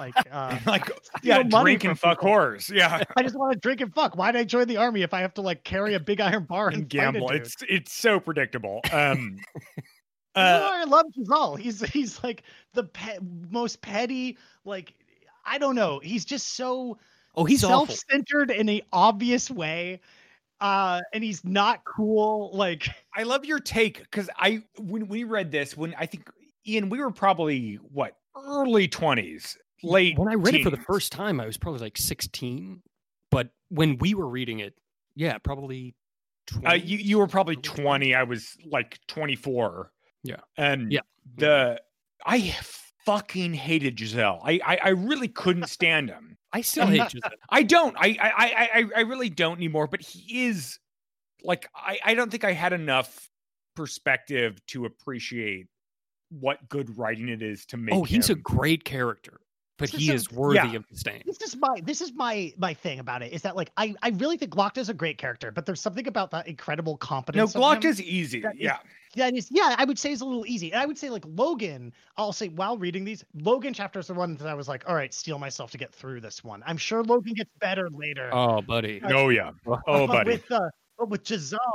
drink and fuck whores. Yeah. I just want to drink and fuck. Why'd I join the army if I have to like carry a big iron bar and gamble? It's so predictable. I love Jezal. He's like the most petty, like, I don't know. He's just so he's self-centered in an obvious way. And he's not cool. Like, I love your take because when we read this, when I think Ian, we were probably early 20s, late. When I read teens. it for the first time, I was probably like 16. But when we were reading it, probably 20. You were probably 20. I was like 24. Yeah. And I fucking hated Jezal. I really couldn't stand him. I still hate Jezal. I don't. I really don't anymore. But he is like, I don't think I had enough perspective to appreciate what good writing it is to make. He's a great character. but he is worthy of the stain. This is my thing about it, is that like I really think Glokta's a great character, but there's something about that incredible competence. No, Glokta's easy. I would say is a little easy. And I would say like Logan, I'll say while reading these, Logan chapter is the one that I was like, all right, steel myself to get through this one. I'm sure Logan gets better later. Oh, buddy. Oh yeah. Oh, buddy. But with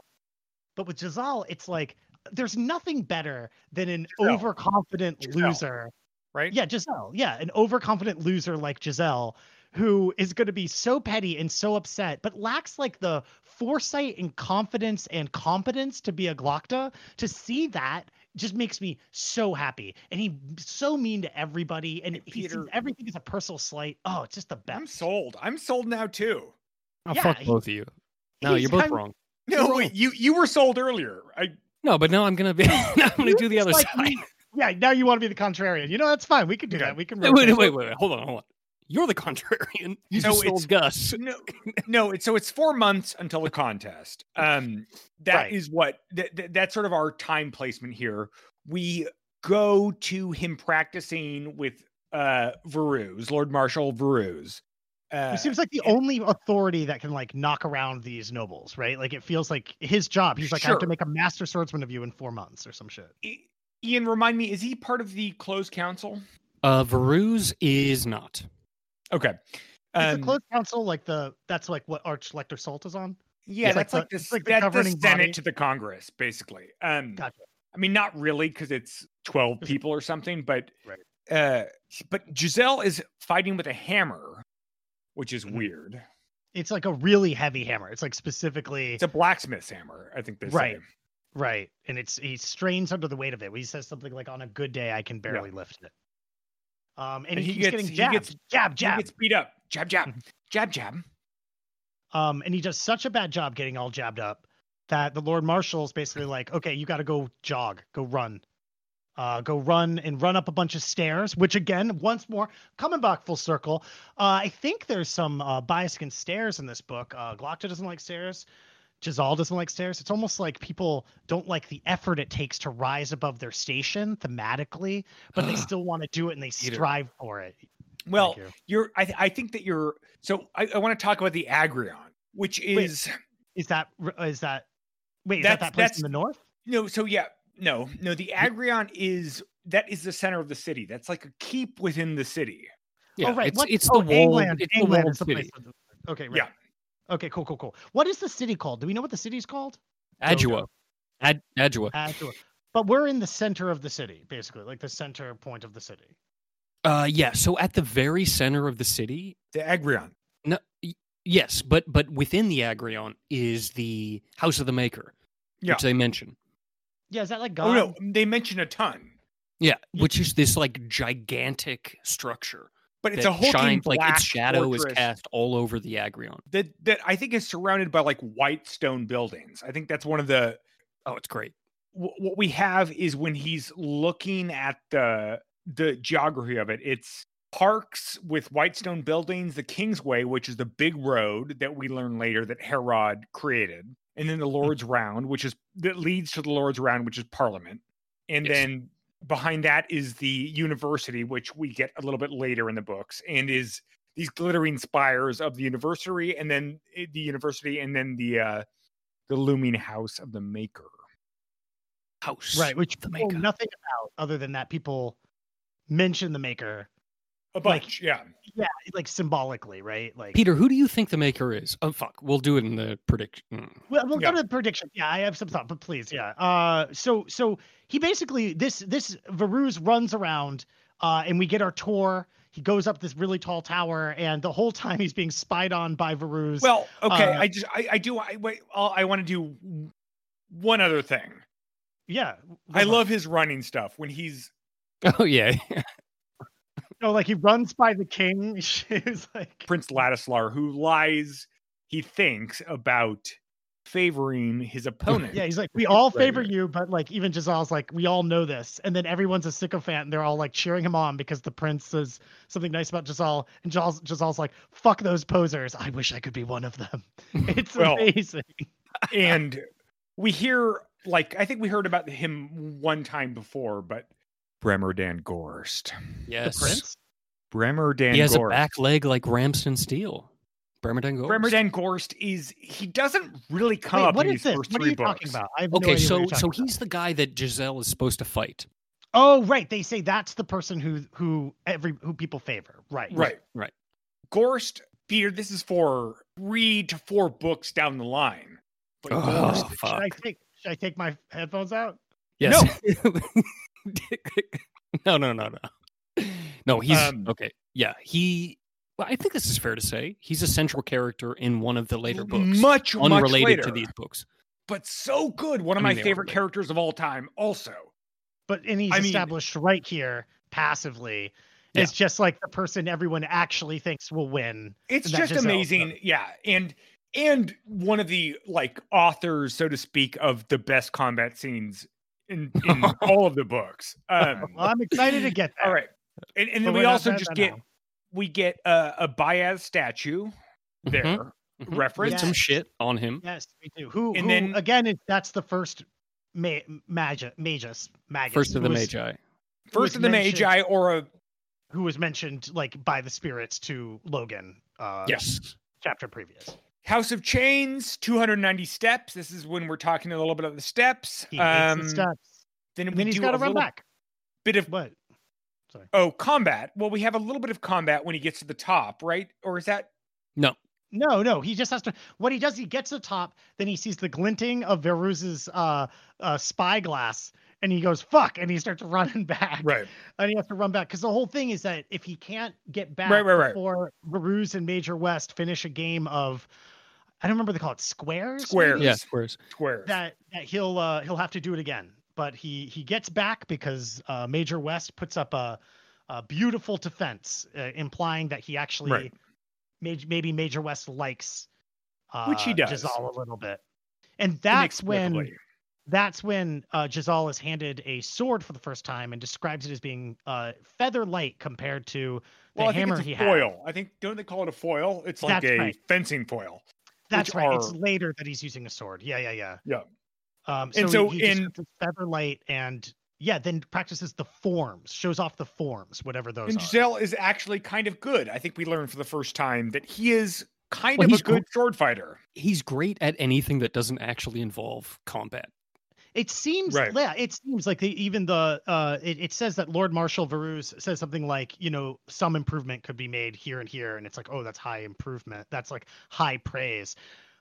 Jezal, it's like there's nothing better than an overconfident loser. Right? Yeah, Giselle. Yeah, an overconfident loser like Giselle, who is going to be so petty and so upset, but lacks like the foresight and confidence and competence to be a Glokta. To see that just makes me so happy. And he's so mean to everybody, and he sees everything as a personal slight. Oh, it's just the best. I'm sold now too. Oh, yeah, fuck both of you. No, you're both wrong. No, wait, you were sold earlier. No, but now I'm gonna be. I'm gonna do the other side. Yeah, now you want to be the contrarian. You know, that's fine. We can do that. We can. Wait. Hold on. You're the contrarian. You sold Gus. No. It's 4 months until the contest. That is what that's sort of our time placement here. We go to him practicing with Varuz, Lord Marshal Varuz. He seems like the only authority that can like knock around these nobles, right? Like it feels like his job. He's like, I have to make a master swordsman of you in 4 months or some shit. Ian, remind me, is he part of the closed council? Varuz is not. Okay. Is the closed council that's like what Archlector Salt is on? Yeah, that's like the Senate body to the Congress, basically. Gotcha. I mean, not really, because it's 12 people or something, but but Giselle is fighting with a hammer, which is weird. It's like a really heavy hammer. It's like specifically... It's a blacksmith's hammer, I think they say. Right. And he strains under the weight of it. He says something like, on a good day, I can barely lift it. And he keeps getting jabbed. Jab. He gets beat up. Jab. And he does such a bad job getting all jabbed up that the Lord Marshal's basically like, okay, you got to go jog, go run. And run up a bunch of stairs, which again, once more, coming back full circle. I think there's some bias against stairs in this book. Glokta doesn't like stairs. Jezal doesn't like stairs. It's almost like people don't like the effort it takes to rise above their station thematically, but they still want to do it and they strive for it. Well, I think that you're. So I want to talk about the Agrion, which is. Is that that place in the north? No. So yeah. No. The Agrion is the center of the city. That's like a keep within the city. Yeah, it's the wall. It's the walled city. Okay, right. Yeah. Okay, cool. What is the city called? Do we know what the city's called? Adua. Adua. But we're in the center of the city, basically, like the center point of the city. Yeah. So at the very center of the city, the Agrion. No. Yes, but within the Agrion is the House of the Maker, which they mention. Yeah, is that like God? Oh no, they mention a ton. Yeah, which is this like gigantic structure. But it's a whole shines like its shadow is cast all over the Agrion. That I think is surrounded by like white stone buildings. I think that's one of the. Oh, it's great. What we have is when he's looking at the geography of it, it's parks with white stone buildings, the Kingsway, which is the big road that we learn later that Herod created, and then the Lord's Round, that leads to the Lord's Round, which is Parliament, and then. Behind that is the university, which we get a little bit later in the books, and is these glittering spires of the university, and then the looming house of the Maker. Right, which the Maker. Nothing about other than that people mention the Maker a bunch, yeah, like symbolically, right? Like Peter, who do you think the Maker is? Oh fuck, we'll do it in the prediction. Well, we'll go to the prediction. Yeah, I have some thought, but please, yeah. So he basically this Varuz runs around, and we get our tour. He goes up this really tall tower, and the whole time he's being spied on by Varuz. Well, okay, I want to do one other thing. Yeah, I love his running stuff when he's. Oh yeah. No, like he runs by the king. He's like Prince Ladislar, who lies, he thinks, about favoring his opponent. Yeah, he's like, we all favor you, but like even Jezal's like, we all know this. And then everyone's a sycophant and they're all like cheering him on because the prince says something nice about Jezal. And Jezal's like, fuck those posers. I wish I could be one of them. It's amazing. And we hear, like, I think we heard about him one time before, but Bremer Dan Gorst. Yes. The prince? Bremer Dan He has Gorst. a back leg like Ramsden Steel. Bremer Dan Gorst. Bremer Dan Gorst he doesn't really come up what in is these this? first What are three you books. talking about? I have Okay, no idea what so you're talking he's the guy that Giselle is supposed to fight. Oh, right. They say that's the person who people favor. Right. Right. Gorst, Peter, this is for 3 to 4 books down the line. But Oh, Gorst, fuck. Should I take my headphones out? Yes. No. No, he's okay. Yeah, well, I think this is fair to say. He's a central character in one of the later books. Much unrelated later, to these books. but so good. One of my favorite characters of all time, also. But he's established right here passively. Yeah. It's just like the person everyone actually thinks will win. It's just amazing. Yeah. And one of the like authors, so to speak, of the best combat scenes in all of the books. Well, I'm excited to get that. All right. And then we also just get a Baez statue there. Reference. Some shit on him. Yes, we do. Then again, that's the first Magus. First of the Magi. First of the Magi, or who was mentioned like by the spirits to Logan. Yes. Chapter previous. House of Chains, 290 steps. This is when we're talking a little bit of the steps. He hates the steps. Then he's got to run back. Bit of what? Sorry. Oh, combat. Well, we have a little bit of combat when he gets to the top, right? Or is that No. He just has to. What he does, he gets to the top, then he sees the glinting of Veruz's spyglass, and he goes "fuck," and he starts running back. Right. And he has to run back because the whole thing is that if he can't get back before Veruz and Major West finish a game of, I don't remember what they call it, squares. Yeah, squares. That he'll have to do it again. But he gets back because Major West puts up a beautiful defense, implying that he actually maybe Major West likes which he does Giselle a little bit. And that's when Giselle is handed a sword for the first time and describes it as being feather light compared to the hammer he had. Foil. I think, don't they call it a foil? It's like fencing foil. That's right. It's later that he's using a sword. Yeah. So he in feather light and then practices the forms, shows off the forms, whatever those and are. Giselle is actually kind of good. I think we learned for the first time that he is kind of a good sword fighter. He's great at anything that doesn't actually involve combat. It seems, it seems like it says that Lord Marshal Veruz says something like, some improvement could be made here and here, and it's like, oh, that's high improvement. That's like high praise.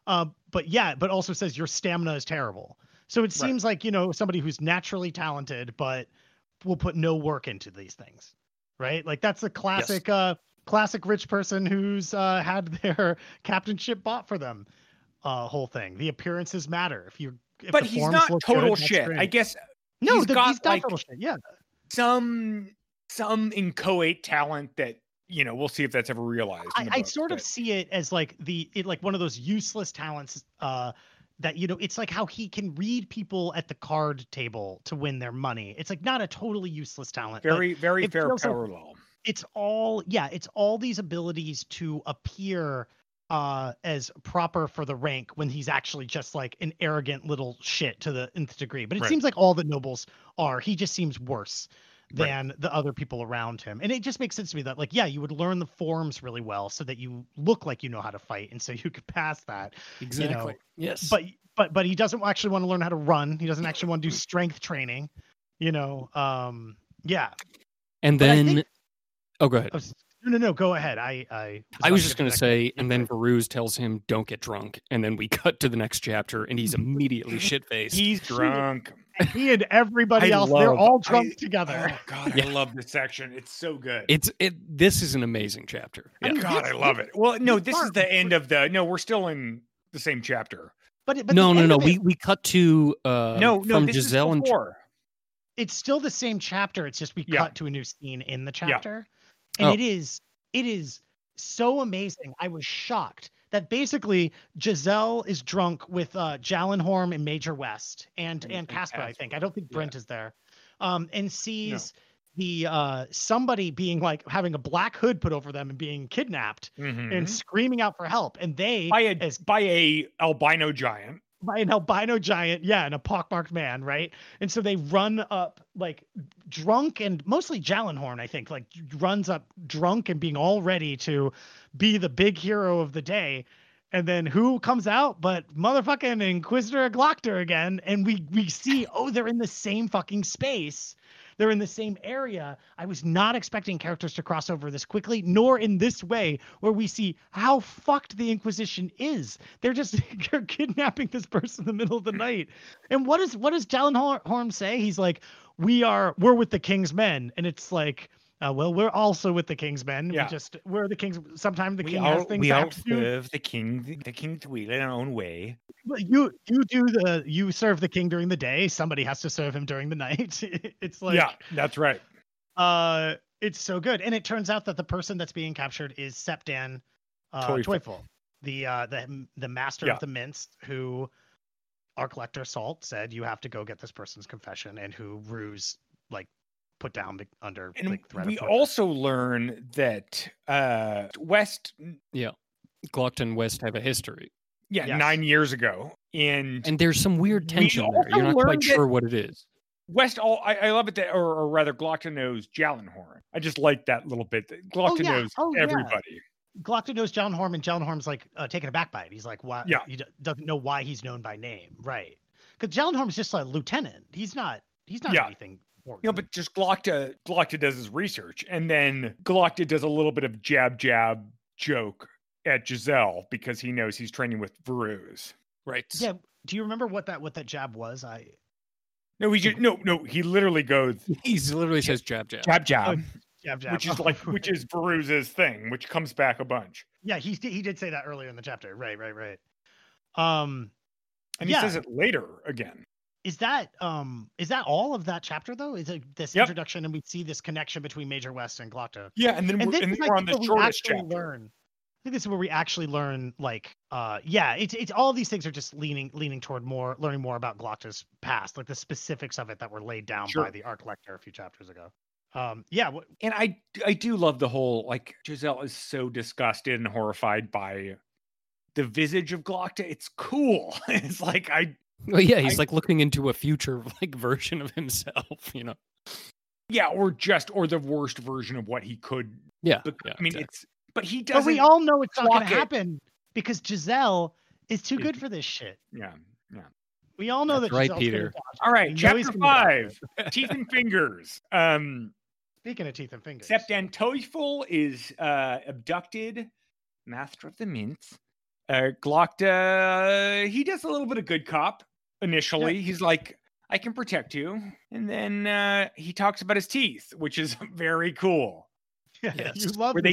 But also says your stamina is terrible. So it seems like, somebody who's naturally talented, but will put no work into these things, right? Like that's a classic, classic rich person who's had their captainship bought for them. Whole thing. The appearances matter. But he's not total shit. I guess. No, he's got not total shit. Yeah. Some inchoate talent that we'll see if that's ever realized. I sort of see it as like one of those useless talents. That it's like how he can read people at the card table to win their money. It's like not a totally useless talent. Very fair parallel. It's all these abilities to appear as proper for the rank when he's actually just like an arrogant little shit to the nth degree. But it seems like all the nobles are. He just seems worse than the other people around him. And it just makes sense to me that like, you would learn the forms really well so that you look like you know how to fight. And so you could pass that. Exactly. Yes. But he doesn't actually want to learn how to run. He doesn't actually want to do strength training, yeah. And then, go ahead. No, go ahead. I was just going to say, and then Veruz tells him, don't get drunk. And then we cut to the next chapter and he's immediately shit-faced. He's drunk. He and everybody else, they're all drunk together. Oh God, I love this section. It's so good. This is an amazing chapter. Yeah. God, I love it. Well, no, this is the end of we're still in the same chapter. But no. We cut to from this Giselle and it's still the same chapter. It's just we cut to a new scene in the chapter. And it is so amazing. I was shocked that basically Giselle is drunk with Jallenhorn and Major West and Casper, I think. I don't think Brent is there. And sees the somebody being like having a black hood put over them and being kidnapped and screaming out for help. And they by a albino giant. by an albino giant, and a pockmarked man, right? And so they run up like drunk, and mostly Jallenhorn, I think, like runs up drunk and being all ready to be the big hero of the day. And then who comes out but motherfucking Inquisitor Glockter again? And we see, they're in the same fucking space. They're in the same area. I was not expecting characters to cross over this quickly, nor in this way, where we see how fucked the Inquisition is. They're kidnapping this person in the middle of the night. And what does Jallenhorn say? He's like, we're with the King's men. And it's like, well, we're also with the King's men. Yeah. We're the King's. Sometimes the King has things. We all serve the King's will in our own way. You serve the King during the day. Somebody has to serve him during the night. It's like, yeah, that's right. It's so good, and it turns out that the person that's being captured is Septan Teufel, the master of the mints, who our collector Salt said you have to go get this person's confession, and who Ruse put down under threat. We also learn that West, Glockton and West have a history. Yeah, yes. 9 years ago, and there's some weird tension there. You're not quite sure what it is. West, I love it that, or rather, Glockton knows Jallenhorn. I just like that little bit. That Glockton knows everybody. Glockton knows Jallenhorn, and Jallenhorn's taken aback by it. He's like, "Why?" Yeah, he doesn't know why he's known by name, right? Because Jallenhorn's just a lieutenant. He's not anything. But just Glockta does his research, and then Glockta does a little bit of jab joke at Giselle because he knows he's training with Varuz. Right. Yeah. Do you remember what that jab was? No, he literally goes. He literally says jab. Jab. Jab. Which is Varuz's thing, which comes back a bunch. Yeah, he did say that earlier in the chapter. Right. And he says it later again. Is that all of that chapter though? Is it this introduction, and we see this connection between Major West and Glockta? Yeah, and then we're on the shortest chapter. I think this is where we actually learn, it's all of these things are just leaning toward learning more about Glockta's past, like the specifics of it that were laid down by the Art Collector a few chapters ago. And I do love the whole, Giselle is so disgusted and horrified by the visage of Glockta. It's cool. It's like he's looking into a future version of himself, Yeah, or the worst version of what he could. Yeah. I mean, but he doesn't. But we all know it's not going to happen because Giselle is too good for this shit. Yeah. We all know that. Right, Peter. All right, chapter 5, Teeth and Fingers. Speaking of teeth and fingers, Septan Teufel is abducted. Master of the Mints. Glockta, he does a little bit of good cop initially. Yeah. He's like, I can protect you. And then he talks about his teeth, which is very cool. Yes. You love where they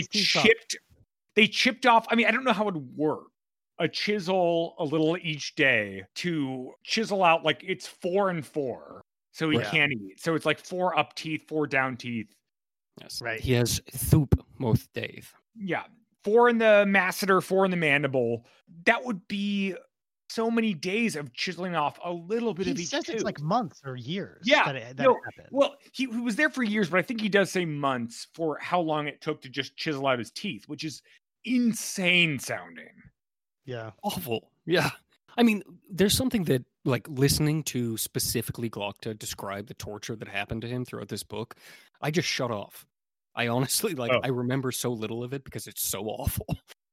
chipped off. I mean, I don't know how it would work. A chisel a little each day to chisel out it's 4 and 4. So he can't eat. So it's 4 up teeth, 4 down teeth. Yes. Right. He has thoop most days. Yeah. 4 in the masseter, 4 in the mandible. That would be so many days of chiseling off a little bit of each tooth. It's months or years. Yeah. That it happened. Well, he was there for years, but I think he does say months for how long it took to just chisel out his teeth, which is insane sounding. Yeah. Awful. Yeah. I mean, there's something that, listening to specifically Glockta describe the torture that happened to him throughout this book, I just shut off. I honestly, I remember so little of it because it's so awful.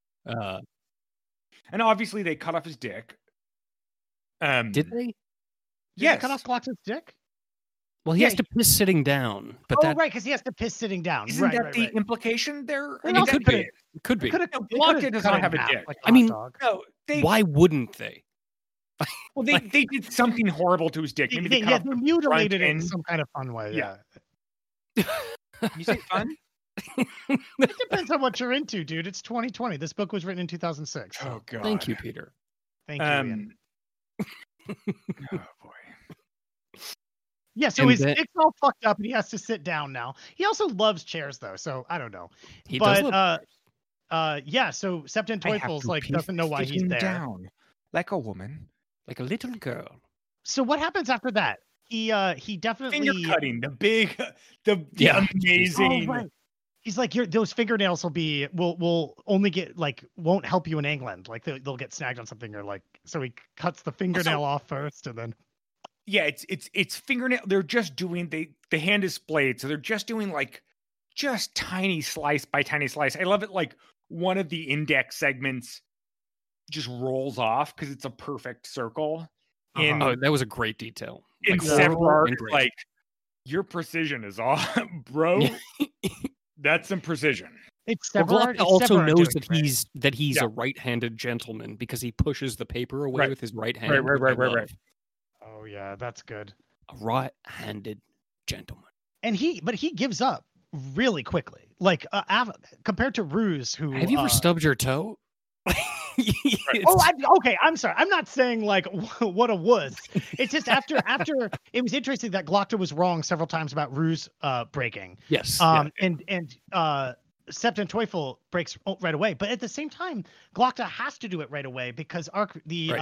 And obviously they cut off his dick. Did they? Yes. They cut off Glockta's dick? Well, he has to piss sitting down. But right, because he has to piss sitting down. Isn't that the implication there? I mean, it could be. Glockta does not have a dick. Why wouldn't they? Well, they did something horrible to his dick. Maybe they mutilated it in some kind of fun way. Yeah. You say fun? It depends on what you're into, dude. It's 2020. This book was written in 2006. Oh god. Thank you, Peter. Thank you, Ian. Oh boy. Yeah, so his dick's all fucked up and he has to sit down now. He also loves chairs though, so I don't know. He does love chairs. So Septan Teufel's doesn't know why he's there. Down, like a woman. Like a little girl. So what happens after that? He definitely finger cutting, the amazing He's like, those fingernails will only get like won't help you in England. Like they'll get snagged on something, or like, so he cuts the fingernail off first, and then yeah, it's fingernail. They're just doing the hand is splayed, so they're just doing like just tiny slice by tiny slice. I love it. Like one of the index segments just rolls off because it's a perfect circle. Oh, that was a great detail. In several arcs, like your precision is off, bro. That's some precision. Glock also knows that he's a right-handed gentleman because he pushes the paper away with his right hand. Right. Oh yeah, that's good. A right-handed gentleman. And he gives up really quickly. Like compared to Ruse, who have you ever stubbed your toe? Okay. I'm sorry. I'm not saying like what a wuss. It's just after it was interesting that Glockta was wrong several times about Ruse breaking. Yes. And Sept and Teufel breaks right away, but at the same time, Glockta has to do it right away because Arc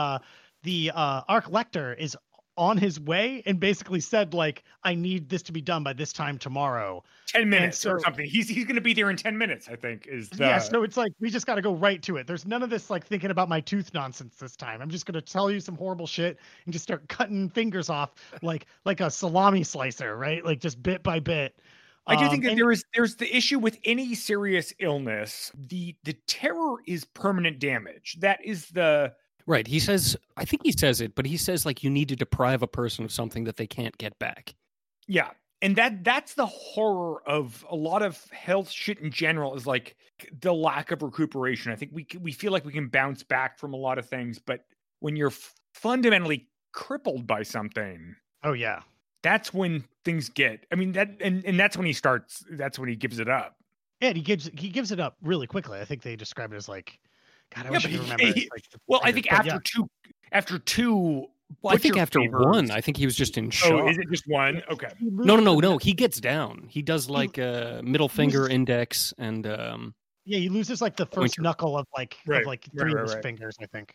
Lecter is on his way and basically said like, I need this to be done by this time tomorrow. 10 minutes or something. He's going to be there in 10 minutes, I think. So it's like we just got to go right to it. There's none of this like thinking about my tooth nonsense this time. I'm just going to tell you some horrible shit and just start cutting fingers off like a salami slicer, right? Like just bit by bit. I do think that there's the issue with any serious illness. The terror is permanent damage. That is the right. He says, I think he says it, but he says like you need to deprive a person of something that they can't get back. Yeah. And that's the horror of a lot of health shit in general, is like the lack of recuperation. I think we feel like we can bounce back from a lot of things, but when you're fundamentally crippled by something, oh yeah, that's when things get. I mean and that's when he starts. That's when he gives it up. Yeah, he gives it up really quickly. I think they describe it as like, God, I wish I could remember. I think after two. Well, I think after one, I think he was just in shock. Oh, is it just one? Okay. No. He gets down. He does like middle finger, index, and yeah, he loses like the first knuckle of like three of his fingers, I think.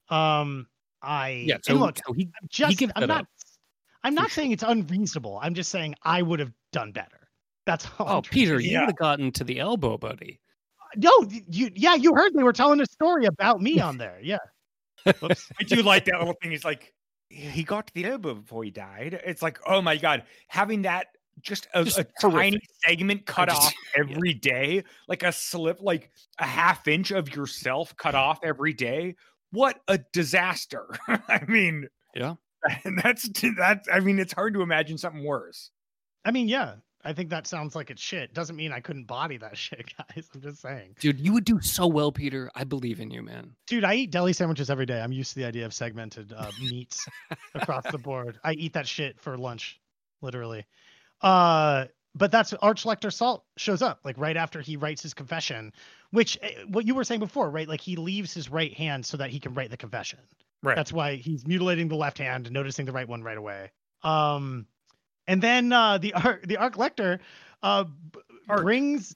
I'm not saying it's unreasonable. I'm just saying I would have done better. That's all. Oh, Peter, you would have gotten to the elbow, buddy. No, you heard they were telling a story about me on there. Yeah. Oops. I do like that little thing. He's like, he got to the elbow before he died. It's like, oh my God, having that just a tiny segment cut off every day, like a slip, like a half inch of yourself cut off every day. What a disaster. I mean, yeah. And that's, I mean, it's hard to imagine something worse. I mean, yeah. I think that sounds like it's shit. Doesn't mean I couldn't body that shit, guys. I'm just saying. Dude, you would do so well, Peter. I believe in you, man. Dude, I eat deli sandwiches every day. I'm used to the idea of segmented meats across the board. I eat that shit for lunch, literally. But that's Arch Lecter Salt shows up like right after he writes his confession, which what you were saying before, right? Like he leaves his right hand so that he can write the confession. Right. That's why he's mutilating the left hand and noticing the right one right away. And then the Arch Lecter brings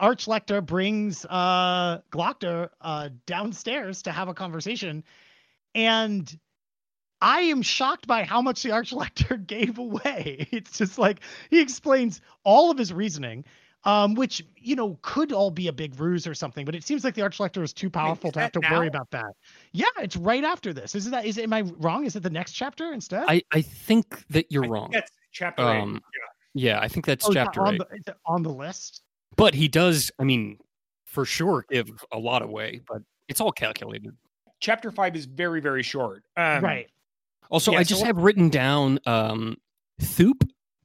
Glockta downstairs to have a conversation, and I am shocked by how much the Arch Lecter gave away. It's just like he explains all of his reasoning, which could all be a big ruse or something, but it seems like the Arch Lecter is too powerful to have to worry about that. Yeah, it's right after this. Am I wrong? Is it the next chapter instead? I think that you're wrong. That's chapter 8. Yeah, I think that's chapter 8. Is it on the list? But he does, I mean, for sure give a lot away, but it's all calculated. Chapter 5 is very, very short. Right. Also, I just have written down Thoop,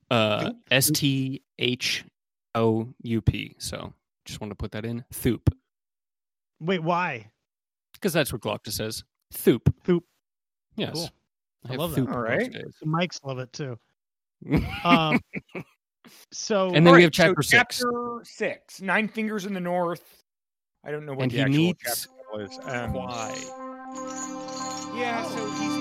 STHOUP. So just want to put that in. Thoop. Wait, why? Because that's what Glockta says. Thoop. Thoop. Yes. Cool. I love that. All right. The mics love it too. So and then we have chapter 6. Chapter 6, 9 Fingers in the North. I don't know what the actual chapter was. Why? Yeah, so he's.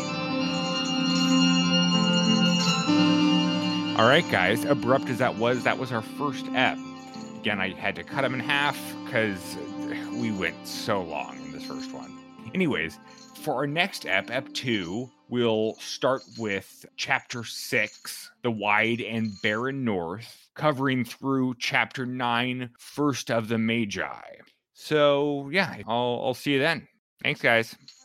All right, guys. Abrupt as that was our first ep. Again, I had to cut them in half because we went so long in this first one. Anyways, for our next ep 2, we'll start with chapter 6, The Wide and Barren North, covering through chapter 9, First of the Magi. So yeah, I'll see you then. Thanks, guys.